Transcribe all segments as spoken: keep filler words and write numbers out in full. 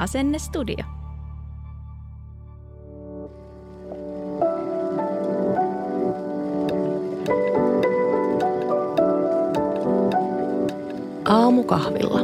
Asennestudio. Aamukahvilla.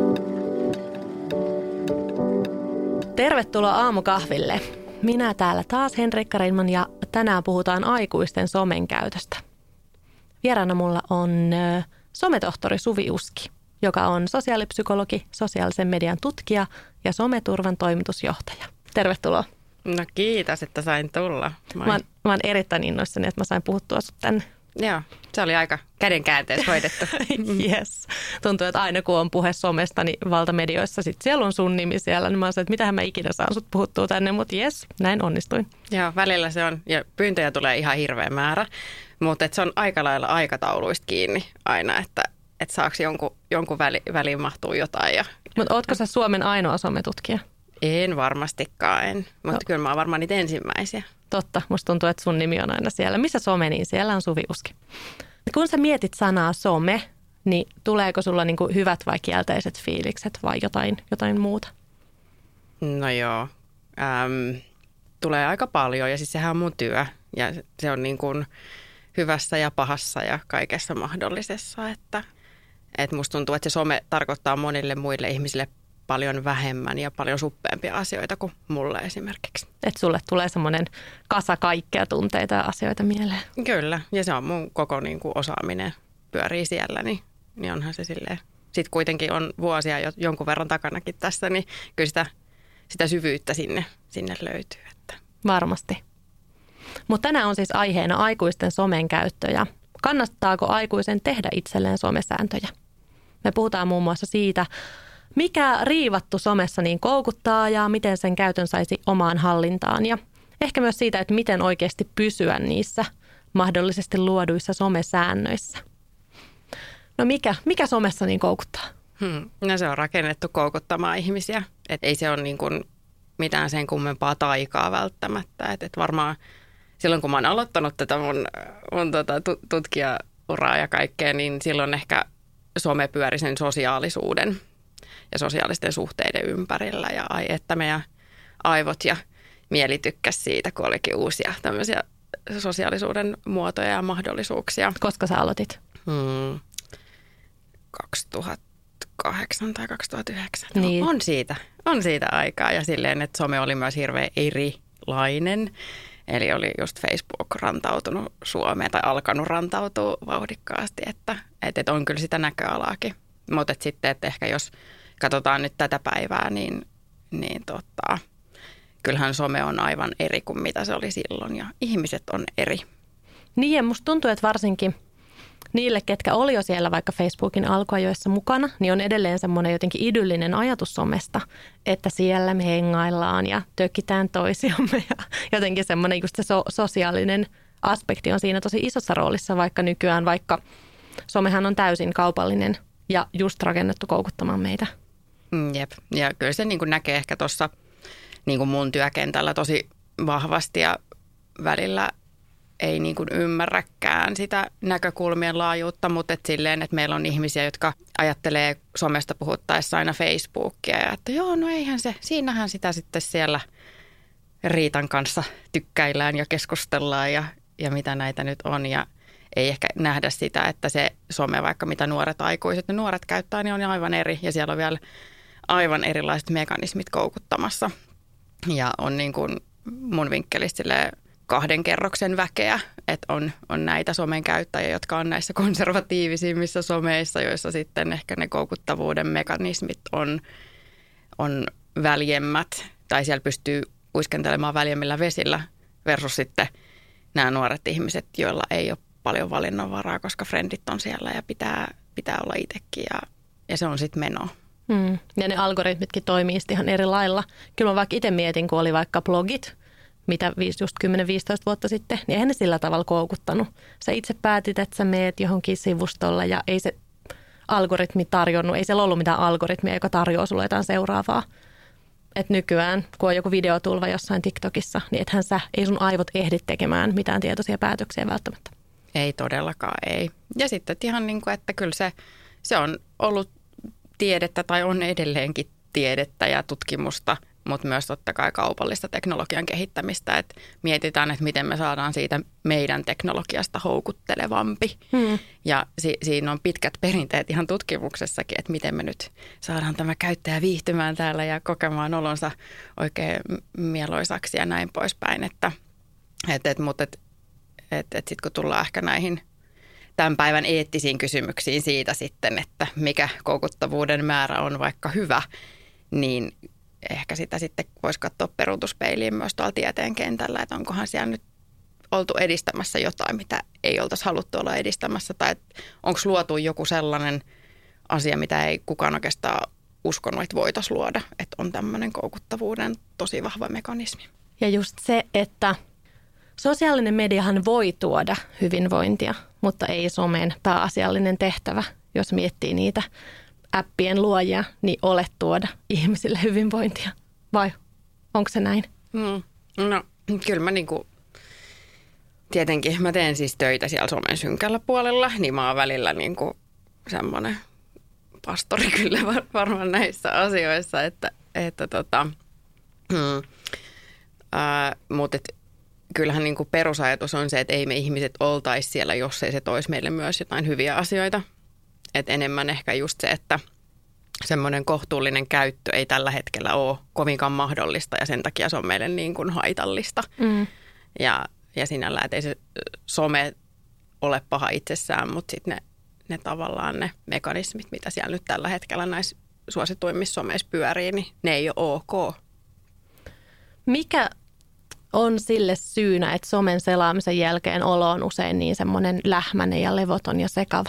Tervetuloa aamukahville. Minä täällä taas Henrikka Reinman ja tänään puhutaan aikuisten somen käytöstä. Vieraana mulla on sometohtori Suvi Uski, joka on sosiaalipsykologi, sosiaalisen median tutkija ja someturvan toimitusjohtaja. Tervetuloa. No kiitos, että sain tulla. Moi. Mä, oon, mä oon erittäin innoissani, että mä sain puhuttua sut tänne. Joo, se oli aika kädenkäänteessä hoidettu. Yes. Tuntuu, että aina kun on puhe somesta, niin valtamedioissa sit siellä on sun nimi siellä. Niin mä oon se, että mitähän mä ikinä saan sut puhuttua tänne, mutta jes, näin onnistuin. Joo, välillä se on, ja pyyntöjä tulee ihan hirveä määrä, mutta se on aika lailla aikatauluista kiinni aina, että että saako jonkun, jonkun väli, väliin mahtuu jotain. Ja, mutta ootko sä Suomen ainoa sometutkija? En varmastikaan, en, mutta no. Kyllä mä oon varmaan niitä ensimmäisiä. Totta, musta tuntuu, että sun nimi on aina siellä. Missä some, niin siellä on Suvi Uski. Kun sä mietit sanaa some, niin tuleeko sulla niinku hyvät vai kielteiset fiilikset vai jotain, jotain muuta? No joo, äm, tulee aika paljon ja siis sehän on mun työ ja se on niin kuin hyvässä ja pahassa ja kaikessa mahdollisessa, että et musta tuntuu, että se some tarkoittaa monille muille ihmisille paljon vähemmän ja paljon suppeampia asioita kuin mulle esimerkiksi. Että sulle tulee semmoinen kasa kaikkea tunteita ja asioita mieleen. Kyllä, ja se on mun koko niin kuin osaaminen pyörii siellä, niin, niin onhan se silleen. Sitten kuitenkin on vuosia jo jonkun verran takanakin tässä, niin kyllä sitä, sitä syvyyttä sinne, sinne löytyy. Että. Varmasti. Mutta tänään on siis aiheena aikuisten somen käyttö ja kannattaako aikuisen tehdä itselleen somesääntöjä. Me puhutaan muun muassa siitä, mikä riivattu somessa niin koukuttaa ja miten sen käytön saisi omaan hallintaan. Ja ehkä myös siitä, että miten oikeasti pysyä niissä mahdollisesti luoduissa somesäännöissä. No mikä, mikä somessa niin koukuttaa? Hmm. No se on rakennettu koukuttamaan ihmisiä. Et ei se ole niin kuin mitään sen kummempaa taikaa välttämättä. Et, et varmaan silloin kun mä oon aloittanut tätä mun, mun tota, tutkijauraa ja kaikkea, niin silloin ehkä some pyöri sen sosiaalisuuden ja sosiaalisten suhteiden ympärillä. Ja ai, että meidän aivot ja mieli tykkäs siitä, kun olikin uusia tämmöisiä sosiaalisuuden muotoja ja mahdollisuuksia. Koska sä aloitit? Hmm. kaksituhattakahdeksan tai kaksituhattayhdeksän. Niin. No, on siitä, on siitä aikaa ja silleen, että some oli myös hirveän erilainen. Eli oli just Facebook rantautunut Suomeen tai alkanut rantautua vauhdikkaasti, että, että on kyllä sitä näköalaakin. Mutta sitten, että ehkä jos katsotaan nyt tätä päivää, niin, niin tota, kyllähän some on aivan eri kuin mitä se oli silloin ja ihmiset on eri. Niin ja musta tuntuu, että varsinkin niille, ketkä oli jo siellä vaikka Facebookin alkuajoissa mukana, niin on edelleen semmoinen jotenkin idyllinen ajatus somesta, että siellä me hengaillaan ja tökitään toisiamme ja jotenkin semmoinen just se so- sosiaalinen aspekti on siinä tosi isossa roolissa, vaikka nykyään, vaikka somehan on täysin kaupallinen ja just rakennettu koukuttamaan meitä. Jep, ja kyllä se niin kuin näkee ehkä tuossa niin kuin mun työkentällä tosi vahvasti ja välillä ei niin kuin ymmärräkään sitä näkökulmien laajuutta, mutta et silleen, että meillä on ihmisiä, jotka ajattelee somesta puhuttaessa aina Facebookia ja että joo, no eihän se, siinähän sitä sitten siellä Riitan kanssa tykkäillään ja keskustellaan ja, ja mitä näitä nyt on ja ei ehkä nähdä sitä, että se some, vaikka mitä nuoret aikuiset ja nuoret käyttää, niin on aivan eri ja siellä on vielä aivan erilaiset mekanismit koukuttamassa ja on niin kuin mun vinkkelistä silleen, kahden kerroksen väkeä, että on, on näitä somen käyttäjiä, jotka on näissä konservatiivisimmissa someissa, joissa sitten ehkä ne koukuttavuuden mekanismit on, on väljemmät, tai siellä pystyy uiskentelemaan väljemmillä vesillä versus sitten nämä nuoret ihmiset, joilla ei ole paljon valinnanvaraa, koska frendit on siellä ja pitää, pitää olla itsekin ja, ja se on sitten menoa. Hmm. Ja ne algoritmitkin toimii ihan eri lailla. Kyllä mä vaikka itse mietin, kun oli vaikka blogit, mitä just kymmenen viisitoista vuotta sitten, niin eihän ne sillä tavalla koukuttanut. Sä itse päätit, että sä meet johonkin sivustolla ja ei se algoritmi tarjonnut, ei siellä ollut mitään algoritmia, joka tarjoaa sulle jotain seuraavaa. Et nykyään, kun on joku videotulva jossain TikTokissa, niin ethän sä, ei sun aivot ehdi tekemään mitään tietoisia päätöksiä välttämättä. Ei todellakaan, ei. Ja sitten ihan niin kuin, että kyllä se, se on ollut tiedettä tai on edelleenkin tiedettä ja tutkimusta, mutta myös totta kai kaupallista teknologian kehittämistä, että mietitään, että miten me saadaan siitä meidän teknologiasta houkuttelevampi. Hmm. Ja si- siinä on pitkät perinteet ihan tutkimuksessakin, että miten me nyt saadaan tämä käyttäjä viihtymään täällä ja kokemaan olonsa oikein mieloisaksi ja näin poispäin. Että, et, et, mutta et, et, et sitten kun tullaan ehkä näihin tämän päivän eettisiin kysymyksiin siitä sitten, että mikä koukuttavuuden määrä on vaikka hyvä, niin ehkä sitä sitten voisi katsoa peruutuspeiliin myös tuolla tieteen kentällä, että onkohan siellä nyt oltu edistämässä jotain, mitä ei oltaisi haluttu olla edistämässä, tai onko luotu joku sellainen asia, mitä ei kukaan oikeastaan uskonut, että voitaisiin luoda, että on tämmöinen koukuttavuuden tosi vahva mekanismi. Ja just se, että sosiaalinen mediahan voi tuoda hyvinvointia, mutta ei somen pääasiallinen tehtävä, jos miettii niitä appien luojia, niin ole tuoda ihmisille hyvinvointia. Vai onko se näin? Mm. No kyllä mä niinku, tietenkin mä teen siis töitä siellä somen synkällä puolella, niin mä oon välillä niinku semmoinen pastori kyllä varmaan näissä asioissa, että, että tota, mm, ää, mutta et, kyllähän niinku perusajatus on se, että ei me ihmiset oltaisi siellä, jos ei se toisi meille myös jotain hyviä asioita. Et enemmän ehkä just se, että semmoinen kohtuullinen käyttö ei tällä hetkellä ole kovinkaan mahdollista ja sen takia se on meille niin kuin haitallista. Mm. Ja, ja sinällään, että ei se some ole paha itsessään, mutta sitten ne, ne tavallaan ne mekanismit, mitä siellä nyt tällä hetkellä näissä suosituimmissa someissa pyörii, niin ne ei ole ok. Mikä on sille syynä, että somen selaamisen jälkeen olo on usein niin semmoinen lähmäinen ja levoton ja sekava?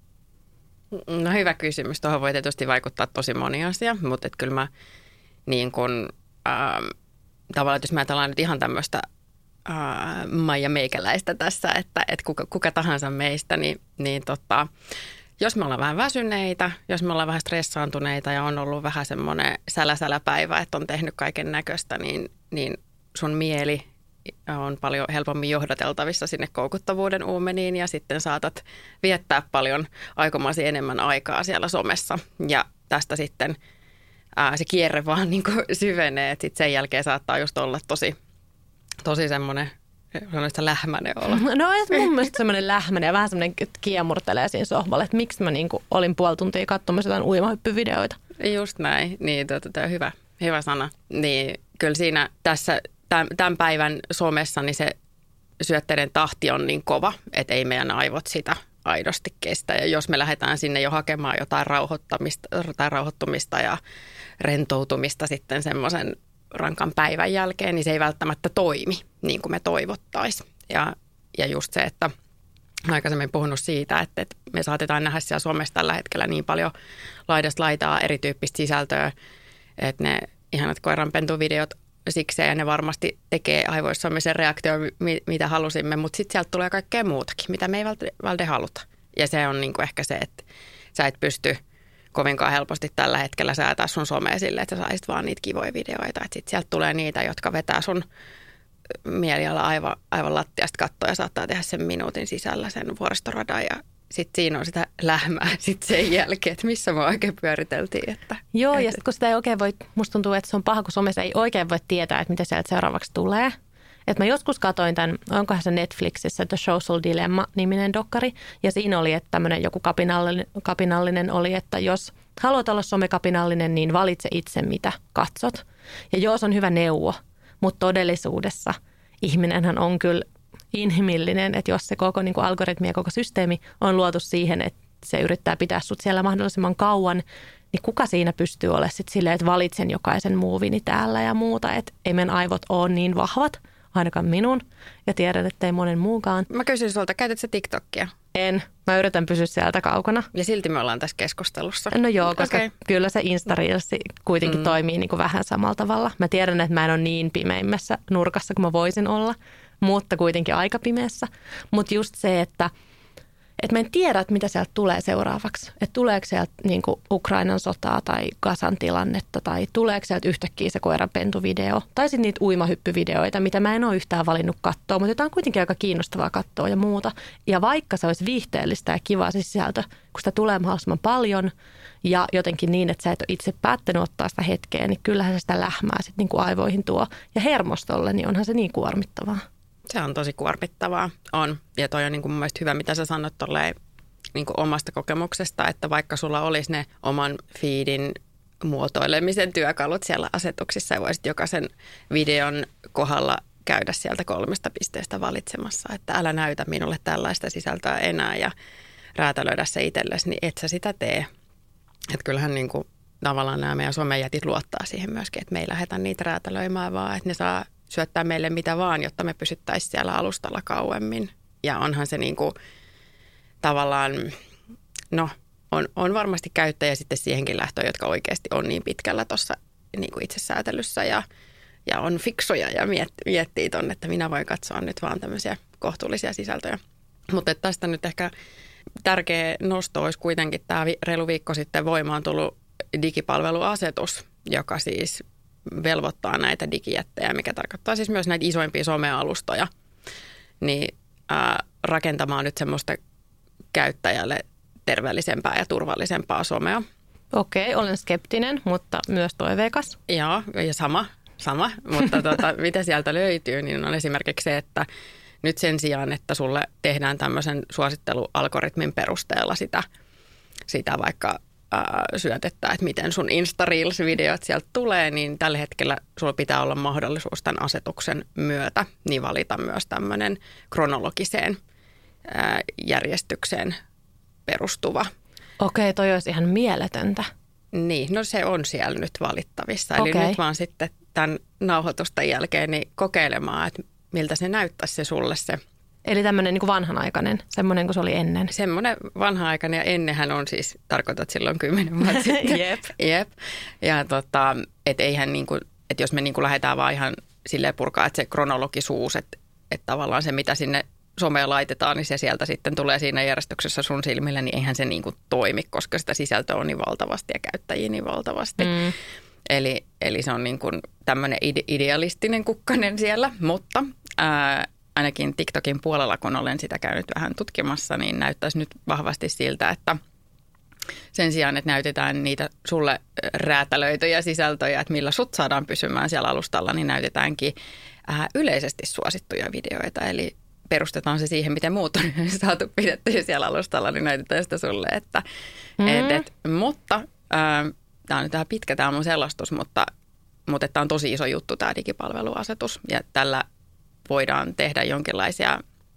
No hyvä kysymys. Tuohon voi tietysti vaikuttaa tosi moni asia, mutta et kyllä mä niin kun, ähm, tavallaan, että jos mä ajatellaan nyt ihan tämmöistä äh, Maija Meikäläistä tässä, että et kuka, kuka tahansa meistä, niin, niin tota, jos me ollaan vähän väsyneitä, jos me ollaan vähän stressaantuneita ja on ollut vähän semmoinen sälä-sälä-päivä, että on tehnyt kaiken näköistä, niin, niin sun mieli on paljon helpommin johdateltavissa sinne koukuttavuuden uumeniin ja sitten saatat viettää paljon aikomasi enemmän aikaa siellä somessa. Ja tästä sitten ää, se kierre vaan niin kuin syvenee, että sitten sen jälkeen saattaa just olla tosi, tosi semmoinen, sanoista lähmäinen olo. No mun mielestä semmoinen lähmäinen ja vähän semmoinen kiemurtelee siinä sohvalla, että miksi mä niin kuin olin puoli tuntia katsomassa jotain uimahyppyvideoita. Just näin, niin tämä on hyvä, hyvä sana. Niin kyllä siinä tässä tämän päivän somessa niin se syötteiden tahti on niin kova, että ei meidän aivot sitä aidosti kestä. Ja jos me lähdetään sinne jo hakemaan jotain rauhoittamista tai rauhoittumista ja rentoutumista sitten semmoisen rankan päivän jälkeen, niin se ei välttämättä toimi niin kuin me toivottaisiin. Ja, ja just se, että aikaisemmin puhunut siitä, että, että me saatetaan nähdä siellä somessa tällä hetkellä niin paljon laidasta laitaa erityyppistä sisältöä, että ne ihanat koiranpentuvideot sikseen ja ne varmasti tekee aivoissamme sen reaktion, mitä halusimme, mutta sitten sieltä tulee kaikkea muutakin, mitä me ei välttämättä haluta. Ja se on niinku ehkä se, että sä et pysty kovinkaan helposti tällä hetkellä säätää sun somea silleen, että sä saisit vaan niitä kivoja videoita. Sitten sieltä tulee niitä, jotka vetää sun mieliala aivan, aivan lattiasta kattoa ja saattaa tehdä sen minuutin sisällä sen vuoristoradan ja sitten siinä on sitä lähmää sitten sen jälkeen, että missä me oikein pyöriteltiin. Että, Joo, että, ja sitten kun sitä ei oikein voi, musta tuntuu, että se on paha, kun somessa ei oikein voi tietää, että mitä sieltä seuraavaksi tulee. Että mä joskus katsoin tämän, onkohan se Netflixissä, The Social Dilemma-niminen dokkari, ja siinä oli, että tämmöinen joku kapinallinen, kapinallinen oli, että jos haluat olla somekapinallinen, niin valitse itse, mitä katsot. Ja joo, se on hyvä neuvo, mutta todellisuudessa ihminenhän on kyllä inhimillinen, että jos se koko niin kuin algoritmi ja koko systeemi on luotu siihen, että se yrittää pitää sut siellä mahdollisimman kauan, niin kuka siinä pystyy olemaan sitten silleen, että valitsen jokaisen muuvini täällä ja muuta, että ei meidän aivot ole niin vahvat, ainakaan minun, ja tiedän, että ei monen muukaan. Mä kysyn sulta, käytät sä TikTokia? En. Mä yritän pysyä sieltä kaukana. Ja silti me ollaan tässä keskustelussa. No joo, koska okay. Kyllä se Insta-reelsi kuitenkin mm. toimii niin kuin vähän samalla tavalla. Mä tiedän, että mä en ole niin pimeimmässä nurkassa kuin mä voisin olla, mutta kuitenkin aika pimeässä. Mutta just se, että että mä en tiedä, että mitä sieltä tulee seuraavaksi. Että tuleeko sieltä niin kuin Ukrainan sotaa tai Gazan tilannetta tai tuleeko sieltä yhtäkkiä se koiranpentuvideo tai sitten niitä uimahyppyvideoita, mitä mä en ole yhtään valinnut katsoa, mutta jotain kuitenkin aika kiinnostavaa katsoa ja muuta. Ja vaikka se olisi viihteellistä ja kivaa se sisältö, kun sitä tulee mahdollisimman paljon ja jotenkin niin, että sä et ole itse päättänyt ottaa sitä hetkeä, niin kyllähän se sitä lähmää sitten niin kuin aivoihin tuo. Ja hermostolle, niin onhan se niin kuormittavaa. Se on tosi kuormittavaa, on. Ja toi on niin kuin mun mielestä hyvä, mitä sä sanot tolleen niin kuin omasta kokemuksesta, että vaikka sulla olisi ne oman feedin muotoilemisen työkalut siellä asetuksissa ja voisit jokaisen videon kohdalla käydä sieltä kolmesta pisteestä valitsemassa, että älä näytä minulle tällaista sisältöä enää ja räätälöidä se itsellesi, niin et sä sitä tee. Että kyllähän niin kuin tavallaan nämä meidän somejätit luottaa siihen myöskin, että me ei lähdetä niitä räätälöimään, vaan että ne saa syöttää meille mitä vaan, jotta me pysyttäisiin siellä alustalla kauemmin. Ja onhan se niin kuin tavallaan, no on, on varmasti käyttäjä sitten siihenkin lähtöön, jotka oikeasti on niin pitkällä tuossa niin kuin itsesäätelyssä ja, ja on fiksuja ja miet, miettii ton, että minä voin katsoa nyt vaan tämmöisiä kohtuullisia sisältöjä. Mutta tästä nyt ehkä tärkeä nosto olisi kuitenkin tämä reilu viikko sitten voimaan tullut digipalveluasetus, joka siis velvoittaa näitä digijättejä, mikä tarkoittaa siis myös näitä isoimpia somealustoja, niin ää, rakentamaan nyt semmoista käyttäjälle terveellisempää ja turvallisempaa somea. Okei, olen skeptinen, mutta myös toiveikas. Joo, ja sama, sama. mutta tota, mitä sieltä löytyy, niin on esimerkiksi se, että nyt sen sijaan, että sulle tehdään tämmöisen suosittelualgoritmin perusteella sitä, sitä vaikka ää, syötettä, että miten sun Insta Reels-videot sieltä tulee, niin tällä hetkellä sulla pitää olla mahdollisuus tämän asetuksen myötä niin valita myös tämmöinen kronologiseen ää, järjestykseen perustuva. Okei, toi olisi ihan mieletöntä. Niin, no se on siellä nyt valittavissa. Eli Okei. nyt vaan sitten tämän nauhoitusten jälkeen niin kokeilemaan, että miltä se näyttäisi se sulle se. Eli tämmöinen niin kuin vanhanaikainen, semmoinen kuin se oli ennen. Semmoinen vanha-aikainen ja ennenhän on siis, tarkoitat silloin kymmenen vuotta sitten. Jep. Jep. Ja tota, että eihän niin kuin, että jos me niin kuin lähdetään vaan ihan silleen purkaa, että se kronologisuus, että, että tavallaan se mitä sinne someen laitetaan, niin se sieltä sitten tulee siinä järjestyksessä sun silmille, niin eihän se niin kuin toimi, koska sitä sisältöä on niin valtavasti ja käyttäjiä niin valtavasti. Mm. Eli, eli se on niin kuin tämmöinen ide- idealistinen kukkanen siellä, mutta ää, ainakin TikTokin puolella, kun olen sitä käynyt vähän tutkimassa, niin näyttäisi nyt vahvasti siltä, että sen sijaan, että näytetään niitä sulle räätälöityjä sisältöjä, että millä sut saadaan pysymään siellä alustalla, niin näytetäänkin ää, yleisesti suosittuja videoita, eli perustetaan se siihen, miten muut on saatu pidettyä siellä alustalla, niin näytetään sitä sulle. Että, mm. et, et, mutta äh, tämä on nyt vähän pitkä tämä mun selostus, mutta, mutta tämä on tosi iso juttu tämä digipalveluasetus. Ja tällä voidaan tehdä jonkinlaisia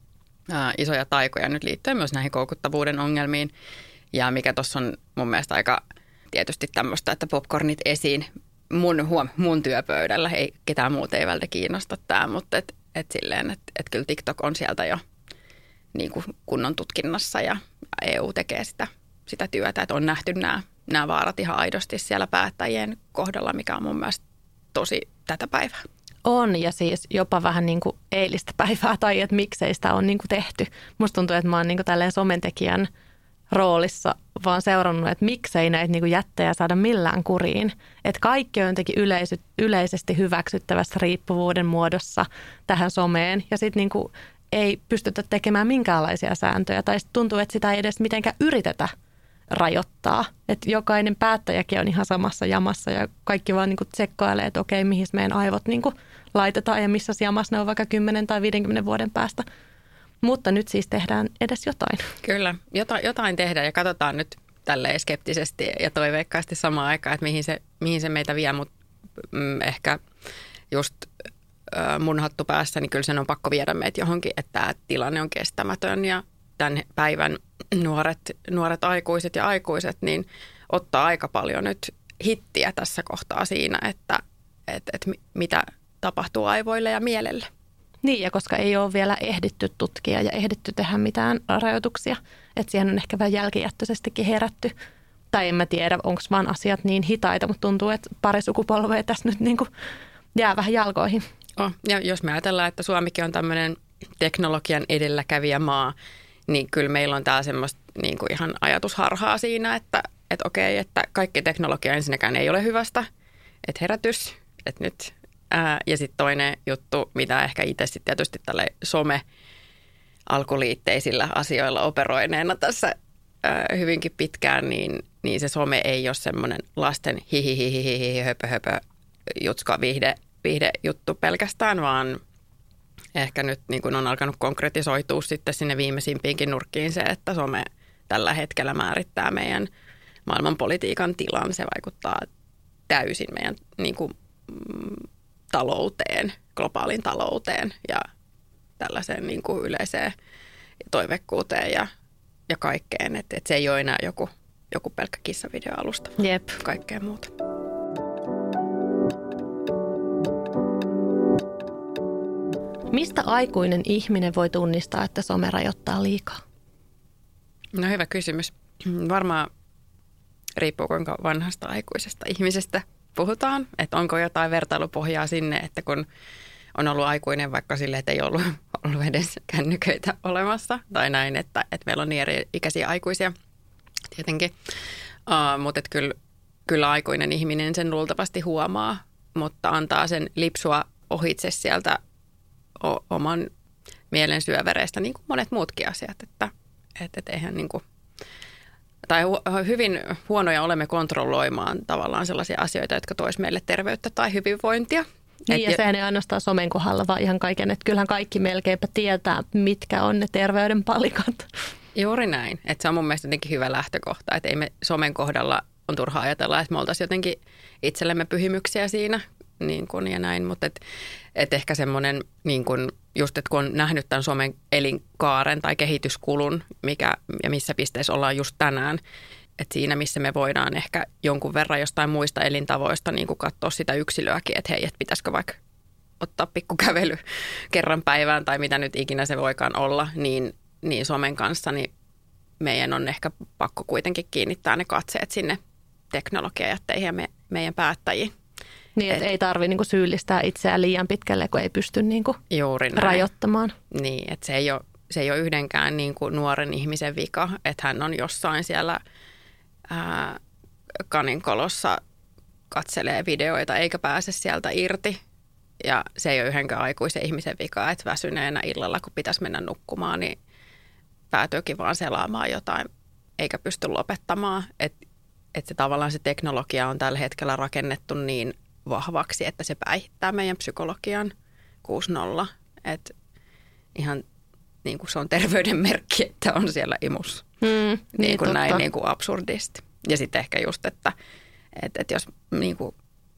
äh, isoja taikoja nyt liittyen myös näihin koukuttavuuden ongelmiin. Ja mikä tuossa on mun mielestä aika tietysti tämmöistä, että popcornit esiin mun, huom, mun työpöydällä. Ei, ketään muuta ei välttämättä kiinnosta tämä, mutta et, Että silleen, että et kyllä TikTok on sieltä jo niin kuin kunnon tutkinnassa ja E U tekee sitä, sitä työtä, että on nähty nämä, nämä vaarat ihan aidosti siellä päättäjien kohdalla, mikä on mun mielestä tosi tätä päivää. On ja siis jopa vähän niin kuin eilistä päivää tai että miksei sitä on niin kuin tehty. Musta tuntuu, että mä oon niin kuin tälleen somentekijän roolissa vaan seurannut, että miksei näitä niin kuin jättejä saada millään kuriin. Että kaikki on jotenkin yleisy, yleisesti hyväksyttävässä riippuvuuden muodossa tähän someen ja sitten niin kuin ei pystytä tekemään minkäänlaisia sääntöjä tai sitten tuntuu, että sitä ei edes mitenkään yritetä rajoittaa. Että jokainen päättäjäkin on ihan samassa jamassa ja kaikki vaan niin kuin tsekkailee, että okei, mihin meidän aivot niin kuin laitetaan ja missä jamassa ne on vaikka kymmenen tai viidenkymmenen vuoden päästä. Mutta nyt siis tehdään edes jotain. Kyllä, jotain, jotain tehdään ja katsotaan nyt tälleen skeptisesti ja toiveikkaasti samaan aikaan, että mihin se, mihin se meitä vie, mutta mm, ehkä just äh, mun hattu päässä, niin kyllä sen on pakko viedä meitä johonkin, että tämä tilanne on kestämätön ja tämän päivän nuoret, nuoret aikuiset ja aikuiset niin ottaa aika paljon nyt hittiä tässä kohtaa siinä, että et, et mitä tapahtuu aivoille ja mielelle. Niin, ja koska ei ole vielä ehditty tutkia ja ehditty tehdä mitään rajoituksia, että siihen on ehkä vähän jälkijättöisestikin herätty. Tai en mä tiedä, onko vaan asiat niin hitaita, mutta tuntuu, että pari sukupolvea tässä nyt niin kuin jää vähän jalkoihin. Oh, ja jos me ajatellaan, että Suomikin on tämmöinen teknologian edelläkävijä maa, niin kyllä meillä on tää semmoista niin kuin ihan ajatusharhaa siinä, että et okei, että kaikki teknologia ensinnäkään ei ole hyvästä, että herätys, että nyt. Ää, ja sitten toinen juttu, mitä ehkä itse sitten tietysti tälle some alkuliitteisillä asioilla operoineena tässä ää, hyvinkin pitkään, niin, niin se some ei ole semmoinen lasten hihihihihi höpö höpö jutska viihde, viihde juttu pelkästään, vaan ehkä nyt niin kuin on alkanut konkretisoitua sitten sinne viimeisimpiinkin nurkkiin se, että some tällä hetkellä määrittää meidän maailmanpolitiikan tilan. Se vaikuttaa täysin meidän niin kuin, mm, talouteen, globaalin talouteen ja tällaiseen niin kuin yleiseen toivekkuuteen ja, ja kaikkeen. Että et se ei ole enää joku, joku pelkkä kissavideoalusta, Jep. kaikkea muuta. Mistä aikuinen ihminen voi tunnistaa, että some rajoittaa liikaa? No hyvä kysymys. Varmaan riippuu kuinka vanhasta aikuisesta ihmisestä puhutaan. Että onko jotain vertailupohjaa sinne, että kun on ollut aikuinen vaikka sille, että ei ollut, ollut edes kännyköitä olemassa. Tai näin, että, että meillä on niin eri ikäisiä aikuisia tietenkin. Uh, mutta että kyllä, kyllä aikuinen ihminen sen luultavasti huomaa, mutta antaa sen lipsua ohitse sieltä o- oman mielen syövereistä, niin kuin monet muutkin asiat. Että, että, että eihän niin kuin, tai hu- hyvin huonoja olemme kontrolloimaan tavallaan sellaisia asioita, jotka tois meille terveyttä tai hyvinvointia. Niin, ja sehän ei ainoastaan somen kohdalla, vaan ihan kaiken, että kyllähän kaikki melkeinpä tietää, mitkä on ne terveyden palikat. Juuri näin. Että se on mun mielestä jotenkin hyvä lähtökohta, että ei me somen kohdalla on turha ajatella, että me oltaisiin jotenkin itsellemme pyhimyksiä siinä niin kuin ja näin, mutta et, et ehkä semmoinen niin kuin just, että kun on nähnyt tämän somen elinkaaren tai kehityskulun, mikä ja missä pisteessä ollaan just tänään, että siinä, missä me voidaan ehkä jonkun verran jostain muista elintavoista niin kuin katsoa sitä yksilöäkin, että hei, että pitäisikö vaikka ottaa pikkukävely kerran päivään tai mitä nyt ikinä se voikaan olla, niin, niin somen kanssa niin meidän on ehkä pakko kuitenkin kiinnittää ne katseet sinne teknologiajätteihin ja me, meidän päättäjiin. Niin, että et, ei tarvitse niinku syyllistää itseään liian pitkälle, kun ei pysty niinku rajoittamaan. Niin, että se ei ole, se ei ole yhdenkään niinku nuoren ihmisen vika, että hän on jossain siellä ää, kaninkolossa katselee videoita eikä pääse sieltä irti. Ja se ei ole yhdenkään aikuisen ihmisen vika, että väsyneenä illalla, kun pitäisi mennä nukkumaan, niin päätyykin vaan selaamaan jotain eikä pysty lopettamaan. Että et se tavallaan se teknologia on tällä hetkellä rakennettu niin vahvaksi, että se päihittää meidän psykologian kuusi nolla. Että ihan niin kuin se on terveyden merkki, että on siellä imus. Mm, niin, niin kuin totta. näin niin kuin absurdisti. Ja sitten ehkä just, että, että, että jos niin kuin,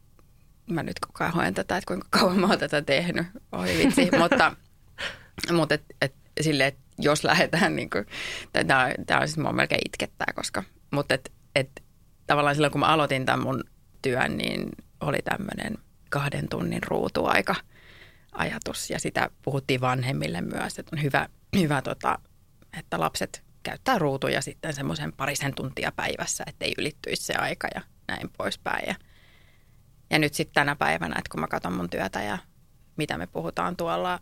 mä nyt koko ajan hoen tätä, että kuinka kauan mä oon tätä tehnyt, oi vitsi, mutta, mutta et, et, silleen, että jos lähdetään, niin kuin, tämä, tämä on siis mua melkein itkettää, koska, mutta et, et, tavallaan silloin kun mä aloitin tämän mun työn, niin oli tämmöinen kahden tunnin ruutuaika ajatus ja sitä puhuttiin vanhemmille myös, että on hyvä, hyvä tota, että lapset käyttää ruutuja sitten semmoisen parisen tuntia päivässä, ettei ylittyisi se aika ja näin poispäin. Ja, ja nyt sitten tänä päivänä, että kun mä katson mun työtä ja mitä me puhutaan tuolla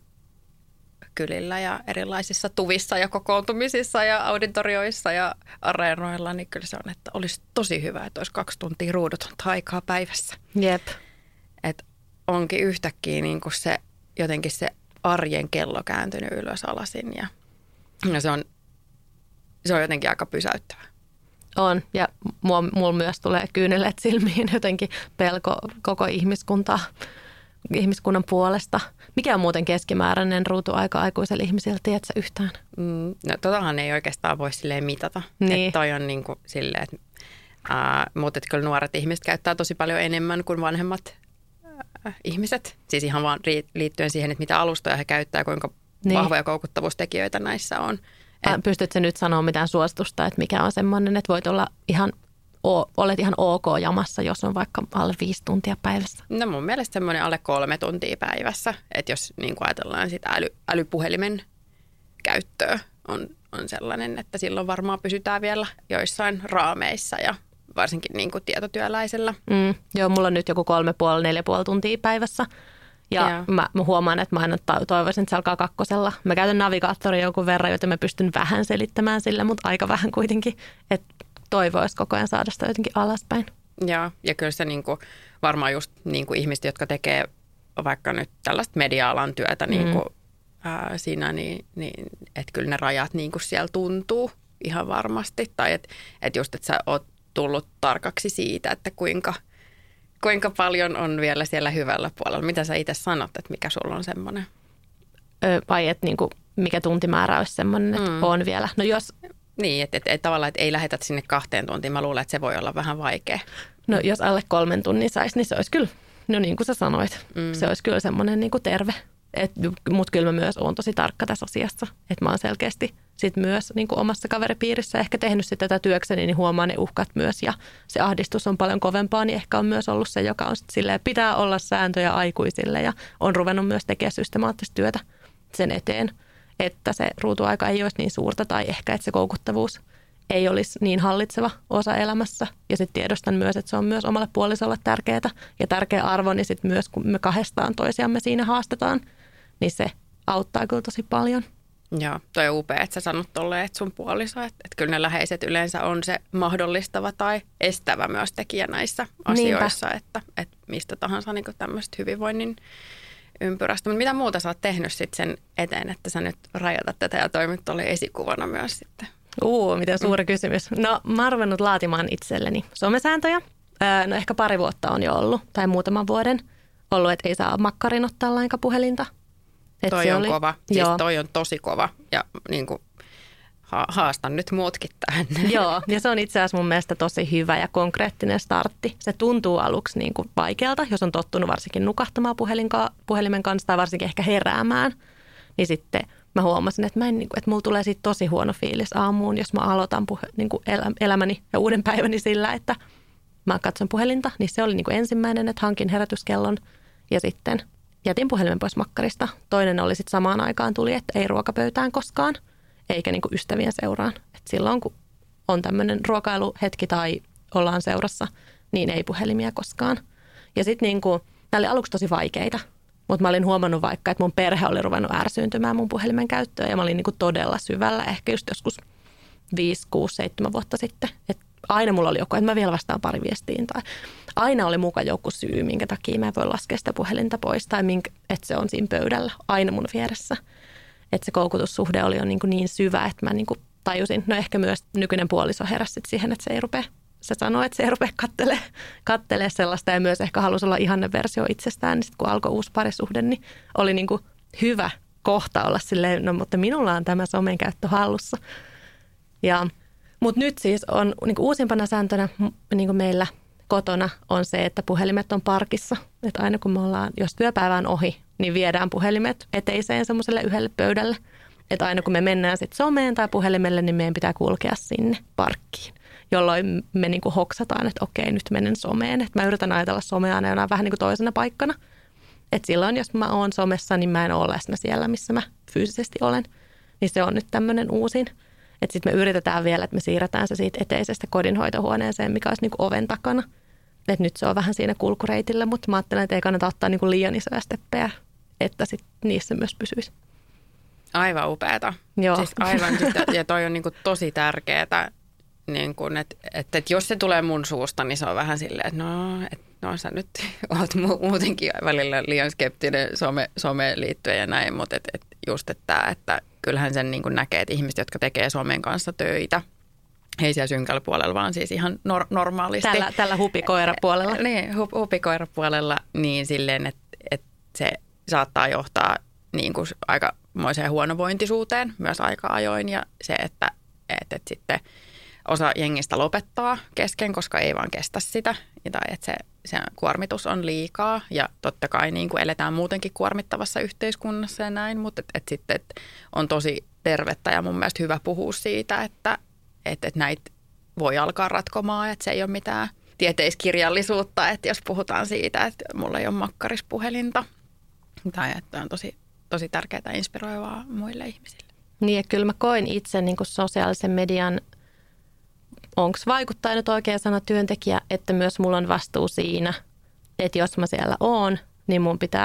kylillä ja erilaisissa tuvissa ja kokoontumisissa ja auditorioissa ja areenoilla, niin kyllä se on, että olisi tosi hyvä, että olisi kaksi tuntia ruudutonta aikaa päivässä. Jep. Että onkin yhtäkkiä niin kuin se, jotenkin se arjen kello kääntynyt ylös alasin ja, ja se, on, se on jotenkin aika pysäyttävä. On, ja mulla myös tulee kyynelet silmiin jotenkin pelko koko ihmiskuntaa. ihmiskunnan puolesta. Mikä on muuten keskimääräinen ruutuaika aikuiselle ihmiselle, tiedätkö yhtään? Mm, no totahan ei oikeastaan voi silleen mitata. Niin. Että toi on niin kuin silleen, että, ää, mutta että kyllä nuoret ihmiset käyttää tosi paljon enemmän kuin vanhemmat ää, ihmiset. Siis ihan vaan liittyen siihen, että mitä alustoja he käyttää ja kuinka niin. vahvoja koukuttavuustekijöitä näissä on. Et, Pystytkö nyt sanoa mitään suositusta, että mikä on semmoinen, että voit olla ihan olet ihan ok jamassa, jos on vaikka alle viisi tuntia päivässä? No mun mielestä semmoinen alle kolme tuntia päivässä, että jos niin kuin ajatellaan sitä äly, älypuhelimen käyttöä on, on sellainen, että silloin varmaan pysytään vielä joissain raameissa ja varsinkin niin kuin tietotyöläisellä. Mm, joo, mulla on nyt joku kolme puoli, neljä puoli tuntia päivässä Ja, ja. Mä, mä huomaan, että mä aina toivoisin, että se alkaa kakkosella. Mä käytän navigaattoria jonkun verran, joten mä pystyn vähän selittämään sille, mutta aika vähän kuitenkin. Että toivoisi koko ajan saada sitä jotenkin alaspäin. Joo, ja kyllä se niinku, varmaan just niinku ihmiset, jotka tekee vaikka nyt tällaista media-alan työtä niinku, mm. ää, siinä, niin, niin että kyllä ne rajat niinku siellä tuntuu ihan varmasti. Tai että et just, että sä oot tullut tarkaksi siitä, että kuinka, kuinka paljon on vielä siellä hyvällä puolella. Mitä sä itse sanot, että mikä sulla on semmoinen? Öö, vai että niinku, mikä tuntimäärä olisi semmoinen, että mm. on vielä. No jos... Niin, että et, et, tavallaan, että ei lähetä sinne kahteen tuntiin. Mä luulen, että se voi olla vähän vaikea. No jos alle kolmen tunnin saisi, niin se olisi kyllä, no niin kuin sä sanoit, mm. se olisi kyllä semmoinen niin kuin terve. Mutta kyllä mä myös oon tosi tarkka tässä asiassa, että mä oon selkeästi sit myös niin kuin omassa kaveripiirissä ehkä tehnyt sitä tätä työkseni, niin huomaan ne uhkat myös ja se ahdistus on paljon kovempaa, niin ehkä on myös ollut se, joka on sitten silleen, pitää olla sääntöjä aikuisille ja on ruvennut myös tekemään systemaattista työtä sen eteen, että se ruutuaika ei olisi niin suurta tai ehkä, että se koukuttavuus ei olisi niin hallitseva osa elämässä. Ja sitten tiedostan myös, että se on myös omalle puolisolle tärkeää ja tärkeä arvo, niin sitten myös kun me kahdestaan toisiamme siinä haastetaan, niin se auttaa kyllä tosi paljon. Joo, toi on upea, että sä sanot tolleen, että sun puoliso, että, että kyllä ne läheiset yleensä on se mahdollistava tai estävä myös tekijä näissä asioissa, että, että mistä tahansa niin tämmöistä hyvinvoinnin ympyrästä. Mutta mitä muuta sä oot tehnyt sitten sen eteen, että sä nyt rajoitat tätä ja toimit tuolle esikuvana myös sitten? Uu, miten suuri mm. kysymys. No mä oon ruvennut laatimaan itselleni somesääntöjä. Öö, no ehkä pari vuotta on jo ollut, tai muutaman vuoden ollut, että ei saa makkarin ottaa lainkaan puhelinta. Et toi on oli, kova. Siis toi on tosi kova ja niin kuin ha- haastan nyt muutkin tähän. Joo, ja se on itse asiassa mun mielestä tosi hyvä ja konkreettinen startti. Se tuntuu aluksi niin kuin vaikealta, jos on tottunut varsinkin nukahtamaan puhelinka- puhelimen kanssa tai varsinkin ehkä heräämään. Niin sitten mä huomasin, että, mä en, että mulla tulee siitä tosi huono fiilis aamuun, jos mä aloitan puhe, niin kuin elä, elämäni ja uuden päiväni sillä, että mä katson puhelinta. Niin se oli niin kuin ensimmäinen, että hankin herätyskellon ja sitten jätin puhelimen pois makkarista. Toinen oli sitten samaan aikaan tuli, että ei ruokapöytään koskaan, eikä niin kuin ystävien seuraan. Et silloin kun on tämmöinen ruokailuhetki tai ollaan seurassa, niin ei puhelimia koskaan. Ja sitten niin kuin, nämä oli aluksi tosi vaikeita, mutta mä olin huomannut vaikka, että mun perhe oli ruvennut ärsyyntymään mun puhelimen käyttöön ja mä olin niin kuin todella syvällä, ehkä just joskus viisi, kuusi, seitsemän vuotta sitten. Et aina mulla oli joku, että mä vielä vastaan pari viestiin tai aina oli muka joku syy, minkä takia mä en voi laskea sitä puhelinta pois tai minkä, että se on siinä pöydällä aina mun vieressä. Että se koukutussuhde oli jo niin, niin syvä, että mä niin kuin tajusin. No ehkä myös nykyinen puoliso heräsi siihen, että se ei rupea, se sanoi, että se ei rupea kattelee, kattelee sellaista ja myös ehkä halusi olla ihanne versio itsestään. Niin sitten kun alkoi uusi parisuhde, niin oli niin kuin hyvä kohta olla silleen, no mutta minulla on tämä somen käyttö hallussa. Ja, mutta nyt siis on niin kuin uusimpana sääntönä niin kuin meillä kotona on se, että puhelimet on parkissa. Että aina kun me ollaan, jos työpäivä on ohi, niin viedään puhelimet eteiseen semmoiselle yhdelle pöydälle. Että aina kun me mennään sitten someen tai puhelimelle, niin meidän pitää kulkea sinne parkkiin. Jolloin me niinku hoksataan, että okei, nyt menen someen. Että mä yritän ajatella somea aina vähän niin kuin toisena paikkana. Että silloin, jos mä oon somessa, niin mä en ole läsnä siellä, missä mä fyysisesti olen. Niin se on nyt tämmöinen uusin. Että sitten me yritetään vielä, että me siirretään se siitä eteisestä kodinhoitohuoneeseen, mikä olisi niinku oven takana. Että nyt se on vähän siinä kulkureitillä, mutta mä ajattelen, että ei kannata ottaa niinku liian isoja steppejä, että sit niissä myös pysyisi. Aivan upeata. Joo. Siis aivan, ja toi on niinku tosi tärkeää, niinku, että et, et jos se tulee mun suusta, niin se on vähän silleen, että no, et, no sä nyt oot mu- muutenkin välillä liian skeptinen some, someen liittyen ja näin, mutta et, et just, että, että kyllähän sen niinku näkee, että ihmiset, jotka tekee somen kanssa töitä, ei siellä synkällä puolella, vaan siis ihan nor- normaalisti. Tällä, tällä hupikoirapuolella. Niin, hu- hupikoirapuolella niin silleen, että, että se saattaa johtaa niin kuin aikamoiseen huonovointisuuteen myös aika ajoin. Ja se, että, että, että sitten osa jengistä lopettaa kesken, koska ei vaan kestä sitä. Tai että se, se kuormitus on liikaa ja totta kai niin kuin eletään muutenkin kuormittavassa yhteiskunnassa ja näin. Mutta että, että sitten että on tosi tervettä ja mun mielestä hyvä puhua siitä, että Että, että näitä voi alkaa ratkomaan, että se ei ole mitään tieteiskirjallisuutta, että jos puhutaan siitä, että mulla ei ole makkarispuhelinta, tai että on tosi, tosi tärkeää ja inspiroivaa muille ihmisille. Niin, ja kyllä mä koin itse niin kuin sosiaalisen median, onko vaikuttaa nyt oikea sana työntekijä, että myös mulla on vastuu siinä, että jos mä siellä oon, niin mun pitää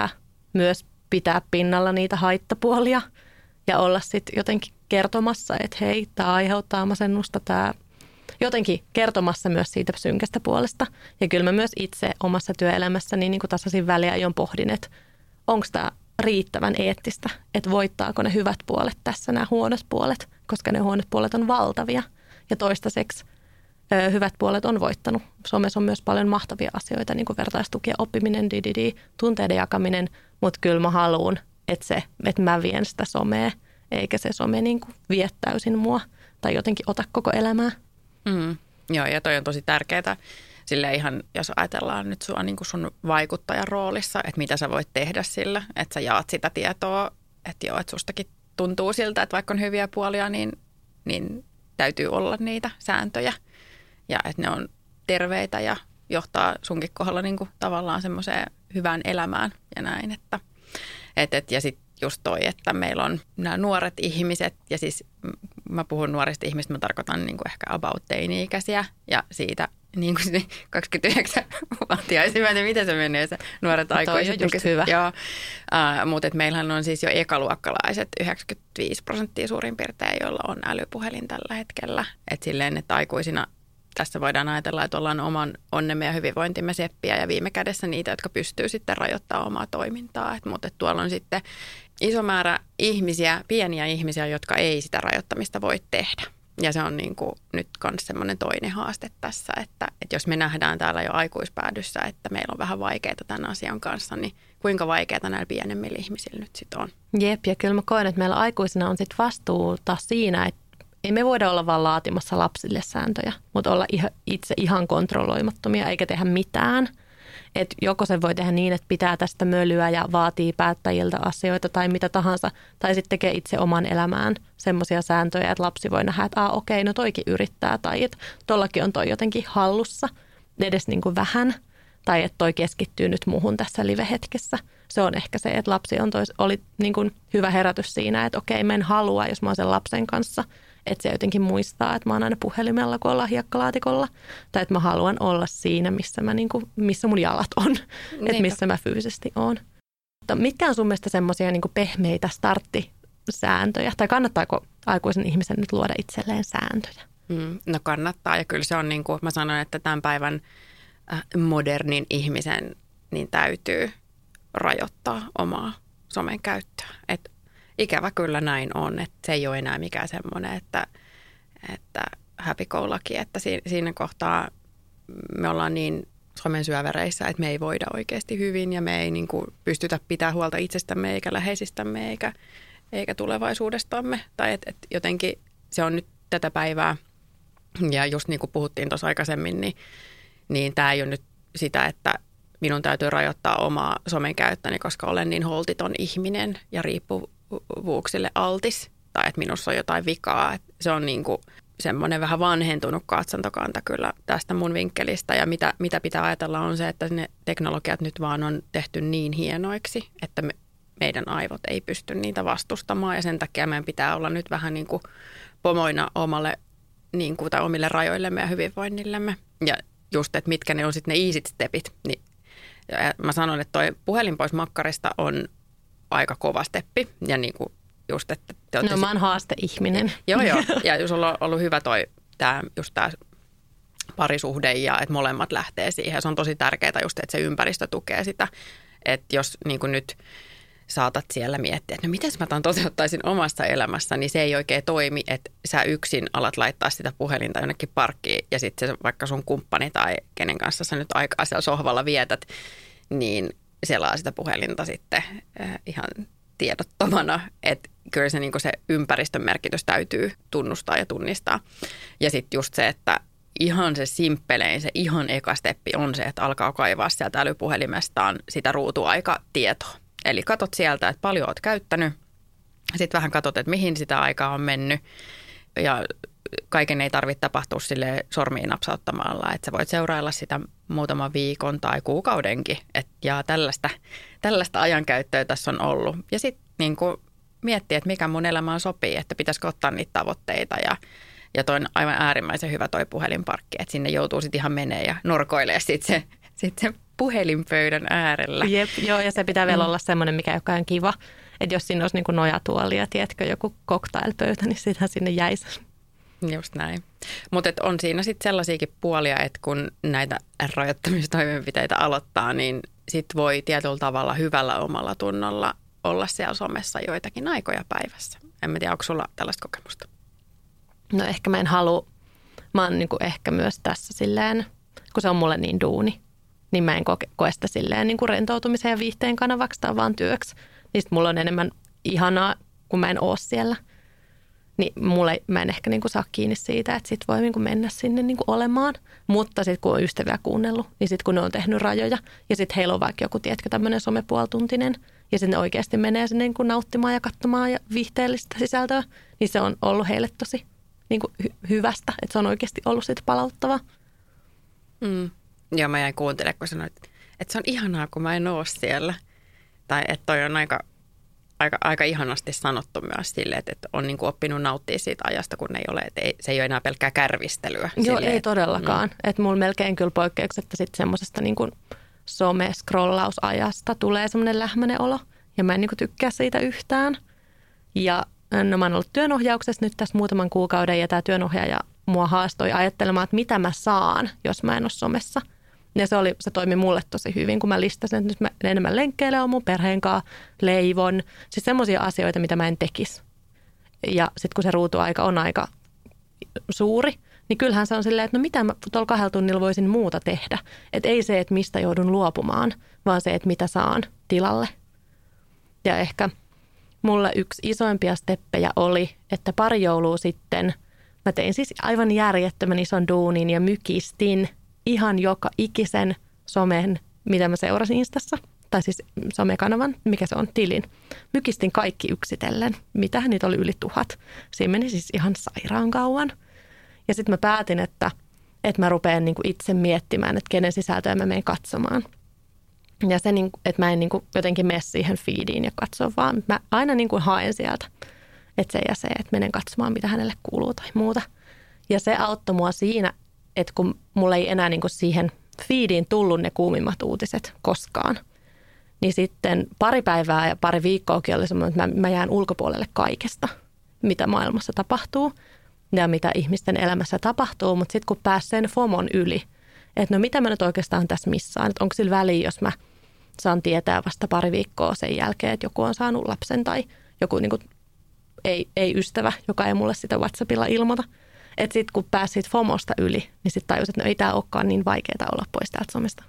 myös pitää pinnalla niitä haittapuolia ja olla sitten jotenkin kertomassa, että hei, tämä aiheuttaa masennusta, tämä jotenkin kertomassa myös siitä synkästä puolesta. Ja kyllä mä myös itse omassa työelämässäni niin kuin tasaisin väliajoin pohdin, että onko tämä riittävän eettistä, että voittaako ne hyvät puolet tässä nämä huonot puolet, koska ne huonot puolet on valtavia ja toistaiseksi ö, hyvät puolet on voittanut. Somessa on myös paljon mahtavia asioita, niin kuin vertaistuki ja oppiminen, di, di, di, tunteiden jakaminen, mutta kyllä mä haluan, että, se, että mä vien sitä somea, eikä se some niin kuin vie täysin mua tai jotenkin ota koko elämää. Mm. Joo, ja toi on tosi tärkeää. Silleen ihan, jos ajatellaan nyt sua niin kuin sun vaikuttajan roolissa, että mitä sä voit tehdä sillä, että sä jaat sitä tietoa, että joo, että sustakin tuntuu siltä, että vaikka on hyviä puolia, niin, niin täytyy olla niitä sääntöjä ja että ne on terveitä ja johtaa sunkin kohdalla niin kuin tavallaan semmoiseen hyvään elämään ja näin. Että, et, et, ja sitten just toi, että meillä on nämä nuoret ihmiset ja siis mä puhun nuorista ihmistä, mä tarkoitan niin kuin ehkä about teini-ikäisiä ja siitä niin kuin kaksikymmentäyhdeksän-vuotiaisia, mä en tiedä, miten se menee se nuoret aikuiset. Toi on just hyvä. Joo, uh, mutta et meillähän on siis jo ekaluokkalaiset yhdeksänkymmentäviisi prosenttia suurin piirtein, joilla on älypuhelin tällä hetkellä. Että silleen, että aikuisina tässä voidaan ajatella, että ollaan oman onnemme ja hyvinvointimme seppiä ja viime kädessä niitä, jotka pystyy sitten rajoittamaan omaa toimintaa. Et, mutta et tuolla on sitten iso määrä ihmisiä, pieniä ihmisiä, jotka ei sitä rajoittamista voi tehdä. Ja se on niin kuin nyt myös semmoinen toinen haaste tässä, että, että jos me nähdään täällä jo aikuispäädyssä, että meillä on vähän vaikeaa tämän asian kanssa, niin kuinka vaikeaa näillä pienemmillä ihmisillä nyt sitten on? Jep, ja kyllä mä koen, että meillä aikuisina on sitten vastuuta siinä, että ei me voida olla vaan laatimassa lapsille sääntöjä, mutta olla itse ihan kontrolloimattomia eikä tehdä mitään. Että joko se voi tehdä niin, että pitää tästä mölyä ja vaatii päättäjiltä asioita tai mitä tahansa, tai sitten tekee itse oman elämään semmoisia sääntöjä, että lapsi voi nähdä, että Aa, okei, no toikin yrittää, tai että tollakin on toi jotenkin hallussa, edes niin kuin vähän, tai että toi keskittyy nyt muuhun tässä live-hetkessä. Se on ehkä se, että lapsi on tois, oli niin kuin hyvä herätys siinä, että okei, mä en halua, jos mä oon sen lapsen kanssa, että se jotenkin muistaa, että mä oon aina puhelimella, kun ollaan hiekkalaatikolla. Tai että mä haluan olla siinä, missä, mä niinku, missä mun jalat on. Että missä mä fyysisesti oon. Mutta mitkä on sun mielestä semmoisia niinku pehmeitä starttisääntöjä? Tai kannattaako aikuisen ihmisen nyt luoda itselleen sääntöjä? Mm, no kannattaa. Ja kyllä se on niin kuin mä sanoin, että tämän päivän modernin ihmisen niin täytyy rajoittaa omaa somen käyttöä. Että ikävä kyllä näin on, että se ei ole enää mikään semmoinen, että, että happy go lucky, että siinä kohtaa me ollaan niin somen syövereissä, että me ei voida oikeasti hyvin ja me ei niin kuin pystytä pitää huolta itsestämme eikä läheisistämme eikä, eikä tulevaisuudestamme. Tai että et jotenkin se on nyt tätä päivää ja just niin kuin puhuttiin tuossa aikaisemmin, niin, niin tämä ei ole nyt sitä, että minun täytyy rajoittaa omaa somen käyttäni, koska olen niin holtiton ihminen ja riippuvuuksille altis. Tai että minussa on jotain vikaa. Että se on niin kuin semmoinen vähän vanhentunut katsantokanta kyllä tästä mun vinkkelistä. Ja mitä, mitä pitää ajatella on se, että ne teknologiat nyt vaan on tehty niin hienoiksi, että me, meidän aivot ei pysty niitä vastustamaan. Ja sen takia meidän pitää olla nyt vähän niin kuin pomoina omalle, niin kuin, tai omille rajoillemme ja hyvinvoinnillemme. Ja just, että mitkä ne on sitten ne easy stepit, niin ja mä sanon, että toi puhelin pois makkarista on aika kova steppi. Ja niin kuin just, että te no mä oon haasteihminen. Joo, joo. Ja jos on ollut hyvä toi, tää, just tämä parisuhde ja että molemmat lähtee siihen. Se on tosi tärkeää just, että se ympäristö tukee sitä. Että jos niin kuin nyt saatat siellä miettiä, että no miten mä tämän toteuttaisin omassa elämässä, niin se ei oikein toimi, että sä yksin alat laittaa sitä puhelinta jonnekin parkkiin ja sitten se vaikka sun kumppani tai kenen kanssa sä nyt aikaa siellä sohvalla vietät, niin selaa sitä puhelinta sitten äh, ihan tiedottomana, että kyllä se, niin kuin se ympäristön merkitys täytyy tunnustaa ja tunnistaa. Ja sitten just se, että ihan se simppelein, se ihan eka steppi on se, että alkaa kaivaa sieltä älypuhelimestaan sitä ruutuaikatietoa. Eli katot sieltä, että paljon olet käyttänyt, sitten vähän katot, että mihin sitä aikaa on mennyt ja kaiken ei tarvitse tapahtua sille sormiin napsauttamalla, että sä voit seurailla sitä muutaman viikon tai kuukaudenkin, että ja tällaista, tällaista ajankäyttöä tässä on ollut. Ja sitten niin miettiä, että mikä mun elämään sopii, että pitäisikö ottaa niitä tavoitteita ja, ja toi on aivan äärimmäisen hyvä toi puhelinparkki, että sinne joutuu sitten ihan menee ja norkoilee sitten se, sit se puhelinpöydän äärellä. Jep, joo, ja se pitää vielä Mm. olla semmoinen, mikä joka on kiva. Että jos siinä olisi niin kuin nojatuoli ja tiedätkö, joku cocktailpöytä, niin sitä sinne jäisi. Just näin. Mutta on siinä sitten sellaisiakin puolia, että kun näitä rajoittamistoimenpiteitä aloittaa, niin sitten voi tietyllä tavalla hyvällä omalla tunnolla olla siellä somessa joitakin aikoja päivässä. En mä tiedä, onko sulla tällaista kokemusta? No ehkä mä en halua, mä oon niin kuin ehkä myös tässä silleen, kun se on mulle niin duuni, niin mä en koe, koe sitä silleen niin kuin rentoutumisen ja viihteen kanavaksi tai vaan työksi. Niin sit mulla on enemmän ihanaa, kun mä en oo siellä. Niin mulle, mä en ehkä niin kuin saa kiinni siitä, että sit voi niin kuin mennä sinne niin kuin olemaan. Mutta sitten kun on ystäviä kuunnellut, niin sitten kun ne on tehnyt rajoja ja sitten heillä on vaikka joku, tiedätkö, tämmöinen somepuoltuntinen ja sitten ne oikeasti menee sinne niin kuin nauttimaan ja katsomaan ja viihteellistä sisältöä, niin se on ollut heille tosi niin kuin hy- hyvästä, että se on oikeasti ollut sitten palauttavaa. Mm. Joo, mä jäin kuuntelemaan, kun sanoit, että se on ihanaa, kun mä en oo siellä. Tai että toi on aika, aika, aika ihanasti sanottu myös silleen, että, että on niin kuin oppinut nauttia siitä ajasta, kun ei ole, että ei, se ei ole enää pelkkää kärvistelyä. Joo, silleen, ei todellakaan. Mm. Että mulla melkein kyllä poikkeuksetta sitten semmoisesta niin kuin some-scrollausajasta tulee semmoinen lähmäinen olo. Ja mä en niin kuin tykkää siitä yhtään. Ja no mä oon ollut työnohjauksessa nyt tässä muutaman kuukauden ja tämä työnohjaaja mua haastoi ajattelemaan, että mitä mä saan, jos mä en ole somessa. Ja se, oli, se toimi mulle tosi hyvin, kun mä listasin, että nyt mä enemmän lenkkeilen mun perheen kanssa, leivon. Siis semmoisia asioita, mitä mä en tekisi. Ja sitten kun se ruutuaika on aika suuri, niin kyllähän se on silleen, että no mitä mä tuolla kahdella tunnilla voisin muuta tehdä. Että ei se, että mistä joudun luopumaan, vaan se, että mitä saan tilalle. Ja ehkä mulla yksi isoimpia steppejä oli, että pari joulua sitten mä tein siis aivan järjettömän ison duunin ja mykistin ihan joka ikisen somen, mitä mä seurasin Instassa, tai siis somekanavan, mikä se on, tilin. Mykistin kaikki yksitellen. Mitähän niitä oli yli tuhat. Siinä meni siis ihan sairaan kauan. Ja sitten mä päätin, että, että mä rupean niinku itse miettimään, että kenen sisältöä mä menen katsomaan. Ja se, että mä en niinku jotenkin mene siihen feediin ja katso, vaan mä aina niinku haen sieltä, että se ja se, että menen katsomaan, mitä hänelle kuuluu tai muuta. Ja se auttoi mua siinä, että kun mulla ei enää niinku siihen feediin tullut ne kuumimmat uutiset koskaan, niin sitten pari päivää ja pari viikkoakin oli semmoinen, että mä, mä jään ulkopuolelle kaikesta, mitä maailmassa tapahtuu ja mitä ihmisten elämässä tapahtuu. Mutta sitten kun pääsi sen FOMon yli, että no mitä mä nyt oikeastaan tässä missään, että onko sillä väliä, jos mä saan tietää vasta pari viikkoa sen jälkeen, että joku on saanut lapsen tai joku niin kuin ei, ei ystävä, joka ei mulle sitä WhatsAppilla ilmoita. Että sitten kun pääsit FOMosta yli, niin sitten tajusit, että no ei tämä olekaan niin vaikeaa olla pois täältä somesta.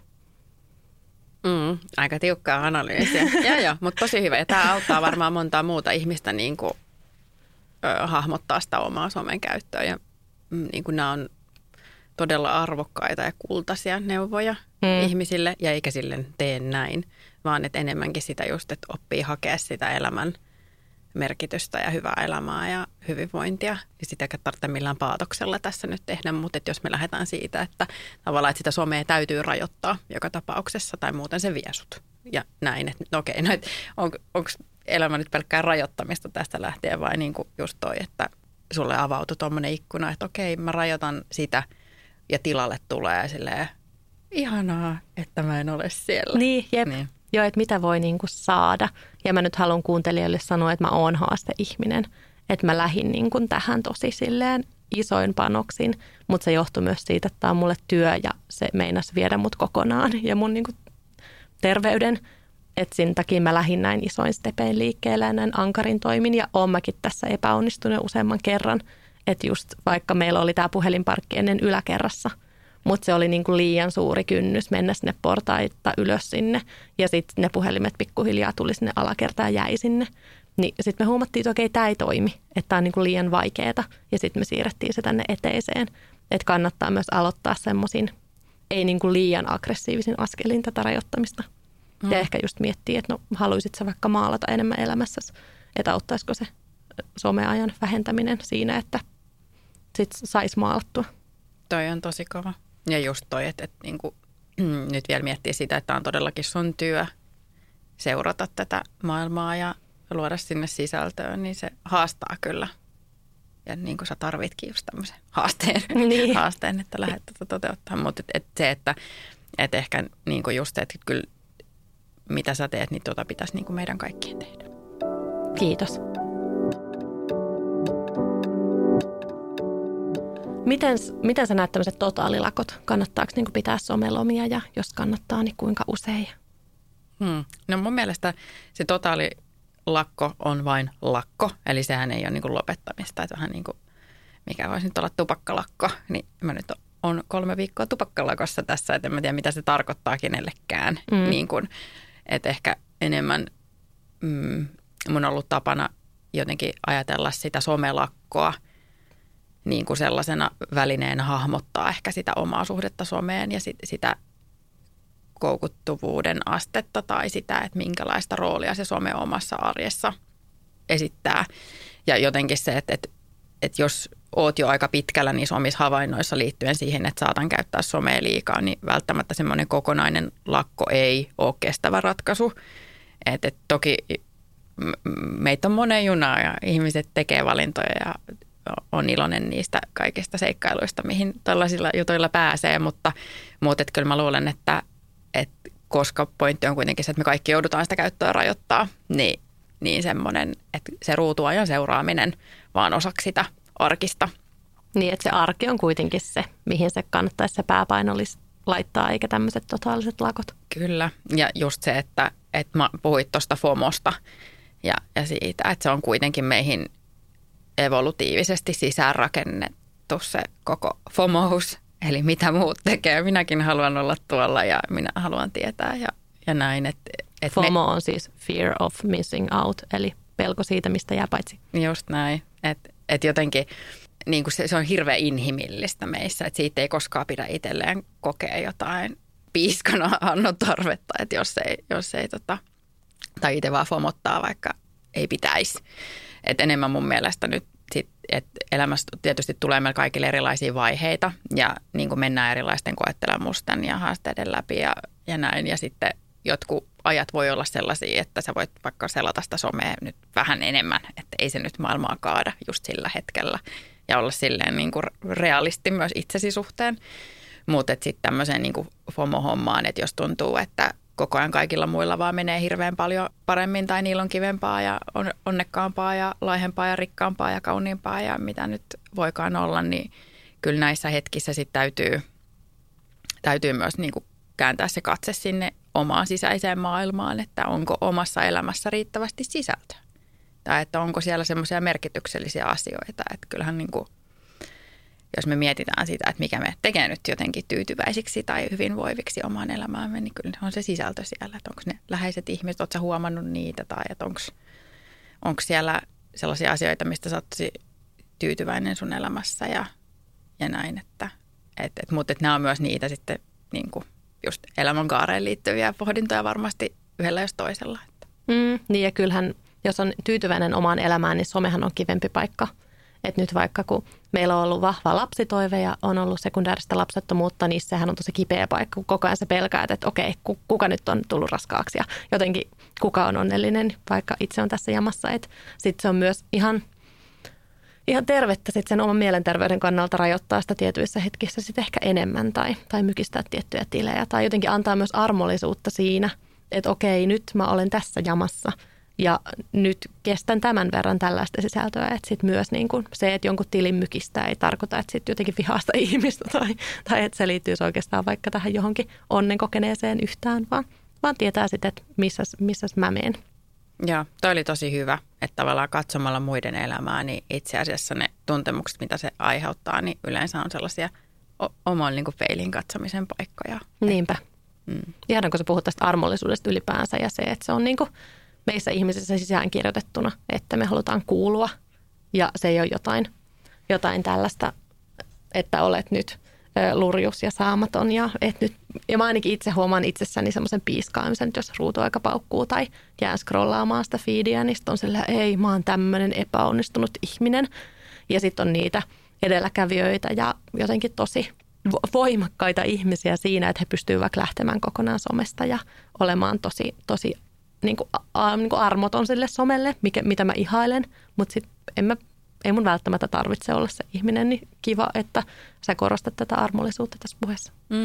Mm, aika tiukkaa analyysiä. Joo, joo, mutta tosi hyvä. Ja tämä auttaa varmaan montaa muuta ihmistä niin kuin, ö, hahmottaa sitä omaa somen käyttöä. Ja mm, niin kuin nämä on todella arvokkaita ja kultaisia neuvoja mm. ihmisille. Ja eikä silleen tee näin, vaan että enemmänkin sitä just, että oppii hakea sitä elämän merkitystä ja hyvää elämää ja hyvinvointia. Ja sitä ei tarvitse millään paatoksella tässä nyt tehdä, mutta että jos me lähdetään siitä, että tavallaan että sitä somea täytyy rajoittaa joka tapauksessa tai muuten se vie sut. Ja näin, että no okei, no, on, onko elämä nyt pelkkää rajoittamista tästä lähtien vai niin kuin just toi, että sulle avautui tuommoinen ikkuna, että okei, mä rajoitan sitä ja tilalle tulee silleen ihanaa, että mä en ole siellä. Niin, jep. Niin. Joo, että mitä voi niinku saada. Ja mä nyt haluan kuuntelijoille sanoa, että mä oon haasteihminen. Että mä lähdin niinku tähän tosi silleen isoin panoksin. Mutta se johtui myös siitä, että tämä on mulle työ ja se meinasi viedä mut kokonaan ja mun niinku terveyden. Että sen takia mä lähdin näin isoin stepein liikkeelle ja näin ankarin toimin. Ja oon mäkin tässä epäonnistunut useamman kerran. Että just vaikka meillä oli tämä puhelinparkki ennen yläkerrassa. Mutta se oli niinku liian suuri kynnys mennä sinne portaita ylös sinne ja sitten ne puhelimet pikkuhiljaa tuli sinne alakertaan ja jäi sinne. Niin sitten me huomattiin, että okei, tämä ei toimi, että tämä on niinku liian vaikeaa ja sitten me siirrettiin se tänne eteiseen. Että kannattaa myös aloittaa semmoisin, ei niinku liian aggressiivisin askelin tätä rajoittamista. Mm. Ja ehkä just miettiä, että no haluaisit sä vaikka maalata enemmän elämässäsi, että auttaisiko se someajan vähentäminen siinä, että sitten saisi maalattua. Toi on tosi kova. Ja just toi, että, että niin kuin, mm, nyt vielä miettii sitä, että tämä on todellakin sun työ seurata tätä maailmaa ja luoda sinne sisältöön, niin se haastaa kyllä. Ja niin kuin sä tarvitkin just tämmöisen haasteen, niin. haasteen että lähdet tätä toteuttaa. Mutta et, et se, että Että ehkä niin kuin just, että kyllä mitä sä teet, niin tota pitäisi niin kuin meidän kaikkien tehdä. Kiitos. Miten, miten sä näet tämmöiset totaalilakot? Kannattaako niin kuin pitää somelomia ja jos kannattaa, niin kuinka usein? Hmm. No mun mielestä se totaalilakko on vain lakko, eli sehän ei ole niin kuin lopettamista. Että vähän niin kuin, mikä voisi nyt olla tupakkalakko, niin mä nyt on kolme viikkoa tupakkalakossa tässä, että en mä tiedä mitä se tarkoittaa kenellekään. Mm. Niin kuin, että ehkä enemmän mm, mun on ollut tapana jotenkin ajatella sitä somelakkoa niin kuin sellaisena välineenä hahmottaa ehkä sitä omaa suhdetta someen ja sit, sitä koukuttuvuuden astetta tai sitä, että minkälaista roolia se some omassa arjessa esittää. Ja jotenkin se, että, että, että jos oot jo aika pitkällä niissä omissa havainnoissa liittyen siihen, että saatan käyttää somea liikaa, niin välttämättä semmoinen kokonainen lakko ei ole kestävä ratkaisu. Että, että toki meitä on monen junaa ja ihmiset tekee valintoja ja on iloinen niistä kaikista seikkailuista, mihin tällaisilla jutuilla pääsee, mutta, mutta että kyllä mä luulen, että, että koska pointti on kuitenkin se, että me kaikki joudutaan sitä käyttöä rajoittaa, niin, niin semmoinen, että se ruutuajan seuraaminen vaan osaksi sitä arkista. Niin, että se arki on kuitenkin se, mihin se kannattaisi se pääpaino laittaa, eikä tämmöiset totaaliset lakot. Kyllä, ja just se, että, että mä puhuit tuosta FOMOsta ja, ja siitä, että se on kuitenkin meihin evolutiivisesti sisäänrakennettu se koko FOMOus, eli mitä muut tekee. Minäkin haluan olla tuolla ja minä haluan tietää ja, ja näin. Et, et FOMO me, on siis fear of missing out, eli pelko siitä, mistä jää paitsi. Just näin, että et jotenkin niin kuin se, se on hirveän inhimillistä meissä, että siitä ei koskaan pidä itselleen kokea jotain piiskana annon tarvetta, että jos ei, jos ei tota, tai itse vaan FOMottaa, vaikka ei pitäisi. Et enemmän mun mielestä nyt, sit, että elämässä tietysti tulee meillä kaikille erilaisia vaiheita ja niin kuin mennään erilaisten koettelemusten ja haasteiden läpi ja, ja näin. Ja sitten jotkut ajat voi olla sellaisia, että sä voit vaikka selata sitä somea nyt vähän enemmän, että ei se nyt maailmaa kaada just sillä hetkellä ja olla silleen niin kuin realisti myös itsesi suhteen. Mutta sitten tämmöiseen niin kuin FOMO-hommaan, että jos tuntuu, että koko ajan kaikilla muilla vaan menee hirveän paljon paremmin tai niillä on kivempaa ja on, onnekkaampaa ja laihempaa ja rikkaampaa ja kauniimpaa ja mitä nyt voikaan olla, niin kyllä näissä hetkissä sitten täytyy, täytyy myös niin kuin kääntää se katse sinne omaan sisäiseen maailmaan, että onko omassa elämässä riittävästi sisältöä tai että onko siellä semmoisia merkityksellisiä asioita, että kyllähän niin kuin jos me mietitään sitä, että mikä me tekee nyt jotenkin tyytyväisiksi tai hyvinvoiviksi omaan elämäämme, niin kyllä on se sisältö siellä, että onko ne läheiset ihmiset, oletko sä huomannut niitä tai että onko siellä sellaisia asioita, mistä sä oot tosi tyytyväinen sun elämässä ja, ja näin, että et, et, mutta että nämä on myös niitä sitten niin kuin just elämänkaareen liittyviä pohdintoja varmasti yhdellä jos toisella. Että. Mm, niin ja kyllähän, jos on tyytyväinen omaan elämään, niin somehan on kivempi paikka. Että nyt vaikka kun meillä on ollut vahva lapsitoive ja on ollut sekundääristä lapsettomuutta, niin sehän on tosi kipeä paikka, kun koko ajan sä pelkäät, että okei, kuka nyt on tullut raskaaksi ja jotenkin kuka on onnellinen, vaikka itse on tässä jamassa. Että sitten se on myös ihan, ihan tervettä sit sen oman mielenterveyden kannalta rajoittaa sitä tietyissä hetkissä sitten ehkä enemmän tai, tai mykistää tiettyjä tilejä tai jotenkin antaa myös armollisuutta siinä, että okei, nyt mä olen tässä jamassa. Ja nyt kestän tämän verran tällaista sisältöä, että sitten myös niin kuin se, että jonkun tilin mykistä ei tarkoita, että sitten jotenkin vihasta ihmistä tai, tai että se liittyisi oikeastaan vaikka tähän johonkin onnen kokeneeseen yhtään, vaan, vaan tietää sitten, että missäs, missäs mä menen. Joo, toi oli tosi hyvä, että tavallaan katsomalla muiden elämää, niin itse asiassa ne tuntemukset, mitä se aiheuttaa, niin yleensä on sellaisia o- oman niin kuin peilin katsomisen paikkoja. Niinpä. Mm. Ihan kun sä puhut tästä armollisuudesta ylipäänsä ja se, että se on niin kuin meissä ihmisissä sisäänkirjoitettuna, että me halutaan kuulua ja se ei ole jotain, jotain tällaista, että olet nyt lurjus ja saamaton. Ja, et nyt, ja mä ainakin itse huomaan itsessäni semmoisen piiskaamisen, että jos ruutuaika paukkuu tai jään scrollaamaan sitä feediä, niin sitten on sellainen, ei mä oon tämmöinen epäonnistunut ihminen. Ja sitten on niitä edelläkävijöitä ja jotenkin tosi voimakkaita ihmisiä siinä, että he pystyvät vaikka lähtemään kokonaan somesta ja olemaan tosi, tosi niin kuin, a, niin kuin armoton sille somelle, mikä, mitä mä ihailen, mutta sitten en mä, ei mun välttämättä tarvitse olla se ihminen, niin kiva, että sä korostat tätä armollisuutta tässä puheessa. Mm,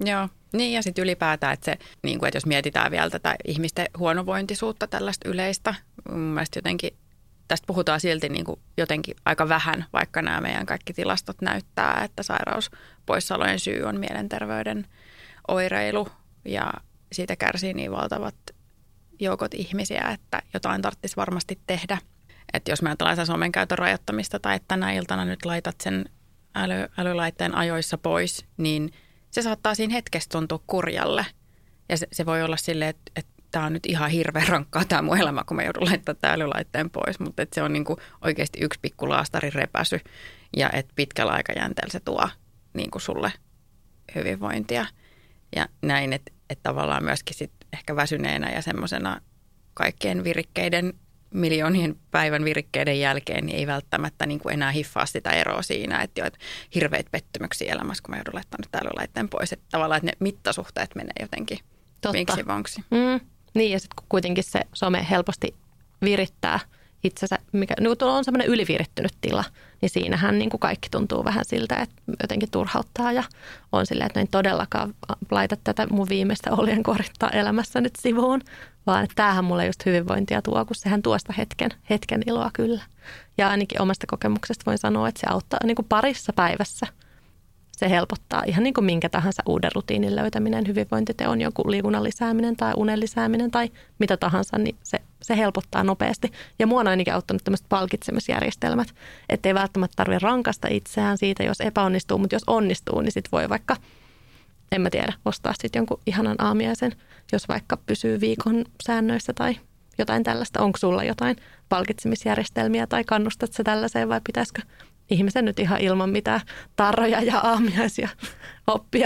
Joo, niin ja sitten ylipäätään, että, se, niin kuin, että jos mietitään vielä tätä ihmisten huonovointisuutta, tällaista yleistä, mun mielestä jotenkin tästä puhutaan silti niin kuin jotenkin aika vähän, vaikka nämä meidän kaikki tilastot näyttää, että sairauspoissaolojen syy on mielenterveyden oireilu ja siitä kärsii niin valtavat joukot ihmisiä, että jotain tarvitsisi varmasti tehdä. Että jos me ajatellaan somen käytön rajoittamista tai että tänä iltana nyt laitat sen äly, älylaitteen ajoissa pois, niin se saattaa siinä hetkessä tuntua kurjalle. Ja se, se voi olla silleen, että, että tämä on nyt ihan hirveän rankkaa tämä mun elämä, kun mä joudun laittamaan tämän älylaitteen pois. Mutta että se on niinku oikeasti yksi pikku laastarin repäsy ja että pitkällä aikajänteellä se tuo niinku sulle hyvinvointia. Ja näin, että, että tavallaan myöskin sit ehkä väsyneenä ja semmoisena kaikkien virikkeiden, miljoonien päivän virikkeiden jälkeen, niin ei välttämättä niin kuin enää hiffaa sitä eroa siinä, että jo että hirveät pettymyksiä elämässä, kun mä joudun laittamaan nyt älylaitteen pois. Että tavallaan, että ne mittasuhteet menee jotenkin vinksi vonksi. Mm. Niin ja sitten kun kuitenkin se some helposti virittää itsensä, mikä niin kun on semmoinen ylivirittynyt tila, niin siinähän niin kuin kaikki tuntuu vähän siltä, että jotenkin turhauttaa ja on silleen, että en todellakaan laita tätä mun viimeistä oljen korittaa elämässä nyt sivuun, vaan että tämähän mulle just hyvinvointia tuo, kun sehän tuo sitä hetken, hetken iloa kyllä. Ja ainakin omasta kokemuksesta voin sanoa, että se auttaa niin kuin parissa päivässä. Se helpottaa ihan niin kuin minkä tahansa uuden rutiinin löytäminen, hyvinvointiteon, joku liikunnan lisääminen tai unen lisääminen tai mitä tahansa, niin se, se helpottaa nopeasti. Ja mua on ainakin auttanut tämmöiset palkitsemisjärjestelmät, ettei välttämättä tarvitse rankasta itseään siitä, jos epäonnistuu, mutta jos onnistuu, niin sit voi vaikka, en mä tiedä, ostaa sitten jonkun ihanan aamiaisen, jos vaikka pysyy viikon säännöissä tai jotain tällaista. Onko sulla jotain palkitsemisjärjestelmiä tai kannustat sä tällaiseen vai pitäisikö ihmisen nyt ihan ilman mitään tarroja ja aamiaisia oppia?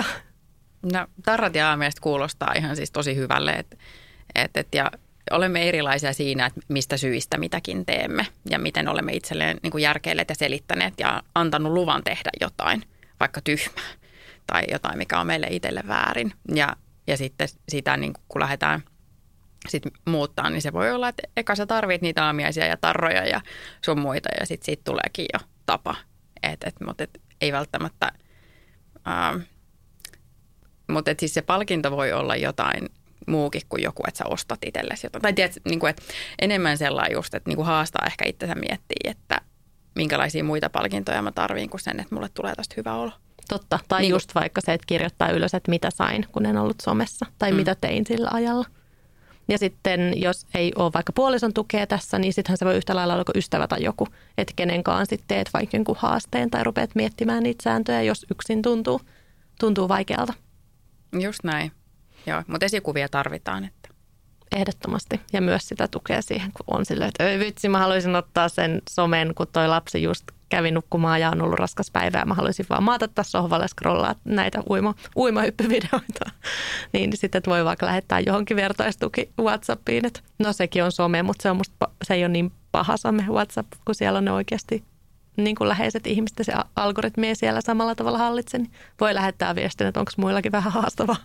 No tarrat ja aamiaiset kuulostaa ihan siis tosi hyvälle, että et, et, ja olemme erilaisia siinä, että mistä syistä mitäkin teemme ja miten olemme itselleen niin kuin järkeilleet ja selittäneet ja antanut luvan tehdä jotain, vaikka tyhmää tai jotain, mikä on meille itselle väärin. Ja, ja sitten sitä, niin kun lähdetään sit muuttaa, niin se voi olla, että eka sä tarvit niitä aamiaisia ja tarroja ja sun muita ja sitten siitä tuleekin jo tapa. Et, et, mutta et, ei välttämättä, ähm, mutta et siis se palkinto voi olla jotain muukin kuin joku, että sä ostat itsellesi jotain. Tai tiedät, niin kuin, että enemmän sellainen just, että niin kuin haastaa ehkä itsensä miettiä, että minkälaisia muita palkintoja mä tarviin kuin sen, että mulle tulee tästä hyvä olo. Totta. Tai niin just vaikka se, että kirjoittaa ylös, että mitä sain, kun en ollut somessa. Tai mm. mitä tein sillä ajalla. Ja sitten jos ei ole vaikka puolison tukea tässä, niin sittenhän se voi yhtä lailla olla kuin ystävä tai joku. Että kenenkaan sitten teet vaikka jonkun haasteen tai rupeat miettimään niitä sääntöjä, jos yksin tuntuu, tuntuu vaikealta. Just näin. Joo, mutta esikuvia tarvitaan. Että. Ehdottomasti. Ja myös sitä tukea siihen, kun on silleen, että ei vitsi, mä haluaisin ottaa sen somen, kun toi lapsi just kävi nukkumaan ja on ollut raskas päivä ja mä haluaisin vaan maata tässä sohvalle ja scrollaa näitä uima, uimahyppyvideoita. Niin sitten voi vaikka lähettää johonkin vertaistuki WhatsAppiin, että no sekin on some, mutta se, on musta, se ei ole niin paha some WhatsApp, kun siellä on ne oikeasti niin kuin läheiset ihmiset ja se algoritmi ei siellä samalla tavalla hallitse, niin voi lähettää viestin, että onko muillakin vähän haastavaa.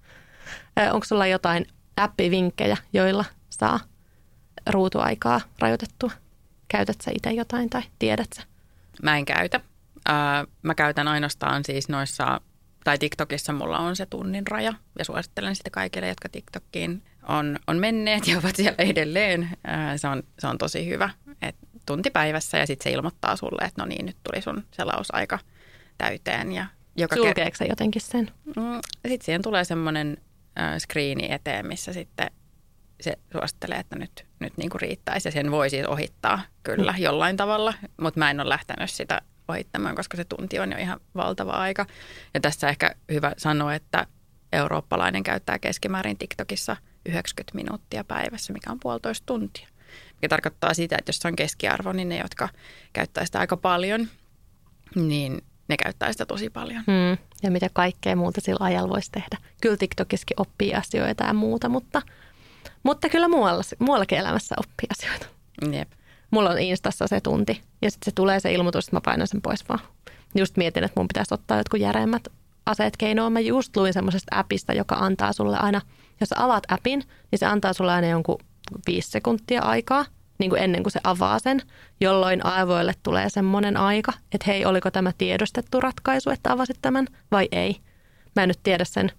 Onko sulla jotain appivinkkejä, joilla saa ruutuaikaa rajoitettua? Käytät sä itse jotain tai tiedät sä? Mä en käytä. Mä käytän ainoastaan siis noissa, tai TikTokissa mulla on se tunnin raja ja suosittelen sitä kaikille, jotka TikTokiin on, on menneet ja ovat siellä edelleen. Se on, se on tosi hyvä, että tunti päivässä ja sitten se ilmoittaa sulle, että no niin, nyt tuli sun selausaika täyteen. Ja joka sulkeeko se jotenkin sen? Sitten siihen tulee semmoinen screeni eteen, missä sitten se suosittelee, että nyt, nyt niin kuin riittäisi ja sen voi siis ohittaa kyllä mm. jollain tavalla, mutta mä en ole lähtenyt sitä ohittamaan, koska se tunti on jo ihan valtava aika. Ja tässä ehkä hyvä sanoa, että eurooppalainen käyttää keskimäärin TikTokissa yhdeksänkymmentä minuuttia päivässä, mikä on puolitoista tuntia. Mikä tarkoittaa sitä, että jos se on keskiarvo, niin ne, jotka käyttää sitä aika paljon, niin ne käyttää sitä tosi paljon. Mm. Ja mitä kaikkea muuta sillä ajalla voisi tehdä. Kyllä TikTokissakin oppii asioita ja muuta, mutta, mutta kyllä muualla, muuallakin elämässä oppii asioita. Jep. Mulla on Instassa se tunti ja sitten se tulee se ilmoitus, että mä painan sen pois vaan. Just mietin, että mun pitäisi ottaa jotkut järeimmät aseet keinoon. Mä just luin semmoisesta appista, joka antaa sulle aina, jos sä avaat appin, niin se antaa sulle aina jonkun viisi sekuntia aikaa. Niin kuin ennen kuin se avaa sen, jolloin aivoille tulee semmoinen aika, että hei, oliko tämä tiedostettu ratkaisu, että avasit tämän vai ei. Mä en nyt tiedä sen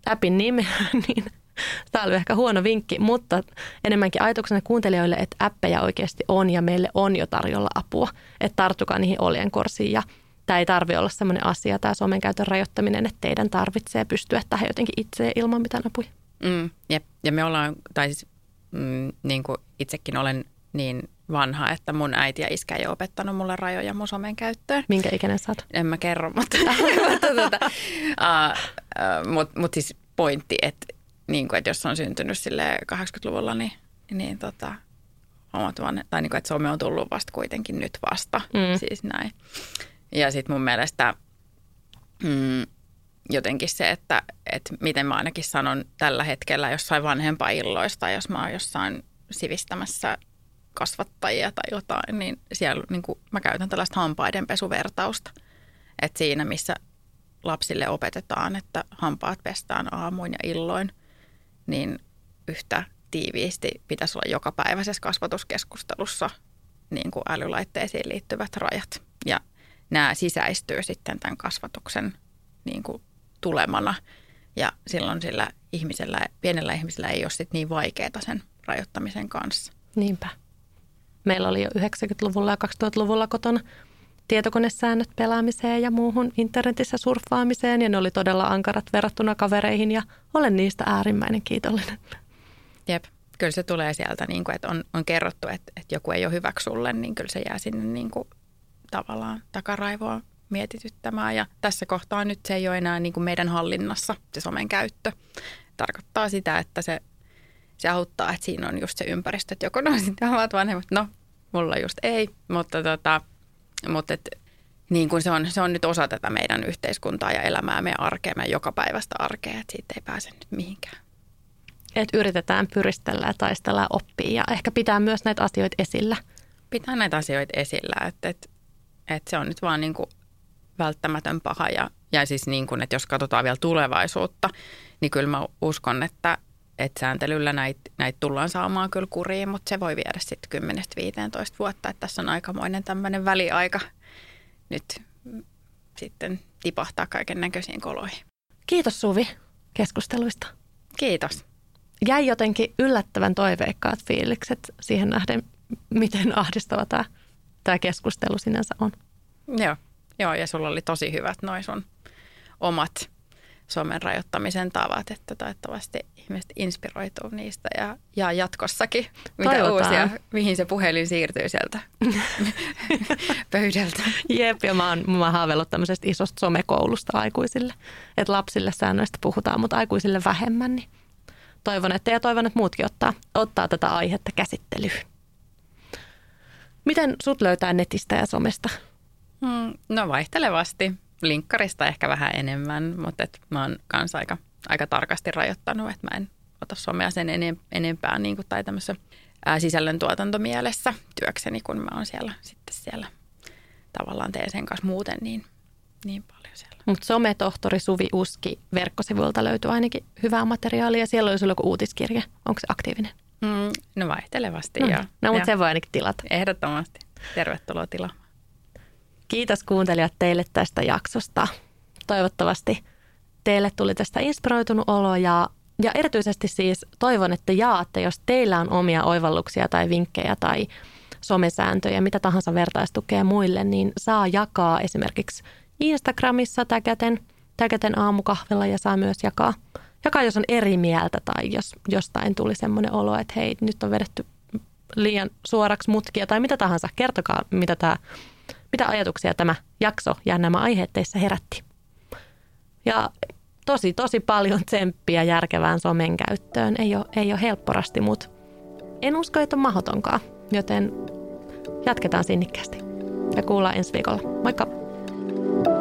appin nimeä, niin tämä oli ehkä huono vinkki, mutta enemmänkin ajatuksena kuuntelijoille, että appeja oikeasti on ja meille on jo tarjolla apua. Että tarttukaa niihin oljenkorsiin ja tämä ei tarvitse olla sellainen asia, tämä somen käytön rajoittaminen, että teidän tarvitsee pystyä tähän jotenkin itse ilman mitään apuja. Mm, ja, ja me ollaan, tai siis mm, niin kuin itsekin olen niin vanha, että mun äiti ja iskä ei ole opettanut mulle rajoja mun somen käyttöön. Minkä ikäinen sä oot? En mä kerro, mutta, mutta tuota, uh, uh, mut, mut siis pointti, että, niin kuin, että jos on syntynyt sille kahdeksankymmentäluvulla, niin, niin tota, omat vanhe, tai niin kuin, että some on tullut vasta kuitenkin nyt vasta, mm. siis näin. Ja sitten mun mielestä mm, jotenkin se, että, että miten mä ainakin sanon tällä hetkellä jossain vanhempailloista, jos mä oon jossain sivistämässä kasvattajia tai jotain, niin siellä niin kuin mä käytän tällaista hampaidenpesuvertausta. Että siinä, missä lapsille opetetaan, että hampaat pestään aamuin ja illoin, niin yhtä tiiviisti pitäisi olla jokapäiväisessä kasvatuskeskustelussa niin kuin älylaitteisiin liittyvät rajat. Ja nämä sisäistyy sitten tämän kasvatuksen niin kuin tulemana. Ja silloin sillä ihmisellä, pienellä ihmisellä ei ole sit niin vaikeaa sen rajoittamisen kanssa. Niinpä. Meillä oli jo yhdeksänkymmentäluvulla ja kaksituhattaluvulla kotona tietokonesäännöt pelaamiseen ja muuhun internetissä surffaamiseen. Ja ne oli todella ankarat verrattuna kavereihin ja olen niistä äärimmäinen kiitollinen. Jep, kyllä se tulee sieltä, niin kuin, että on, on kerrottu, että, että joku ei ole hyväksi sulle, niin kyllä se jää sinne niin kuin, tavallaan takaraivoa mietityttämään. Ja tässä kohtaa nyt se ei ole enää niin kuin meidän hallinnassa se somen käyttö. Tarkoittaa sitä, että se, se auttaa, että siinä on just se ympäristö, että joko no sitten omat vanhemmat, no mulla just ei, mutta, tota, mutta et, niin kuin se, on, se on nyt osa tätä meidän yhteiskuntaa ja elämää, meidän arkea, meidän jokapäiväistä arkea, että siitä ei pääse nyt mihinkään. Että yritetään pyristellä ja taistella ja oppia ja ehkä pitää myös näitä asioita esillä. Pitää näitä asioita esillä, että, että, että se on nyt vaan niin kuin välttämätön paha ja, ja siis niin kuin, että jos katsotaan vielä tulevaisuutta, niin kyllä mä uskon, että, että sääntelyllä näitä, näitä tullaan saamaan kyllä kuriin, mutta se voi viedä sitten kymmenestä viiteentoista vuotta, että tässä on aikamoinen tämmöinen väliaika nyt sitten tipahtaa kaiken näköisiin koloihin. Kiitos Suvi keskusteluista. Kiitos. Jäi jotenkin yllättävän toiveikkaat fiilikset siihen nähden, miten ahdistava tämä, tämä keskustelu sinänsä on. Joo, joo, ja sulla oli tosi hyvät noi sun omat somen rajoittamisen tavat, että toivottavasti ihmiset inspiroituu niistä ja, ja jatkossakin, mitä Toivotaan. uusia, mihin se puhelin siirtyy sieltä pöydältä. Jep, ja mä oon, mä oon haaveillut tämmöisestä isosta somekoulusta aikuisille, että lapsille säännöistä puhutaan, mutta aikuisille vähemmän, niin toivon, että ja toivon, että muutkin ottaa, ottaa tätä aihetta käsittelyyn. Miten sut löytää netistä ja somesta? Hmm, no vaihtelevasti. Linkkarista ehkä vähän enemmän, mutta et mä oon kanssa aika, aika tarkasti rajoittanut, että mä en ota somea sen enempää niin kuin, tai tämmöisessä ää, sisällöntuotantomielessä työkseni, kun mä oon siellä sitten siellä tavallaan teen sen kanssa muuten niin, niin paljon siellä. Mutta sometohtori Suvi Uski verkkosivuilta löytyy ainakin hyvää materiaalia. Siellä oli sulla joku uutiskirja. Onko se aktiivinen? Mm, no vaihtelevasti. No, ja, no mutta ja sen voi ainakin tilata. Ehdottomasti. Tervetuloa tilaamaan. Kiitos kuuntelijat teille tästä jaksosta. Toivottavasti teille tuli tästä inspiroitunut olo ja, ja erityisesti siis toivon, että jaatte, jos teillä on omia oivalluksia tai vinkkejä tai somesääntöjä, mitä tahansa vertaistukea muille, niin saa jakaa esimerkiksi Instagramissa täkäten, täkäten aamukahvilla ja saa myös jakaa, jakaa, jos on eri mieltä tai jos jostain tuli semmoinen olo, että hei, nyt on vedetty liian suoraksi mutkia tai mitä tahansa. Kertokaa, mitä, tämä, mitä ajatuksia tämä jakso ja nämä aiheet teissä herätti. Ja tosi, tosi paljon tsemppiä järkevään somen käyttöön. Ei ole, ei ole helpporasti, mutta en usko, että on mahdotonkaan, joten jatketaan sinnikkäästi ja kuullaan ensi viikolla. Moikka!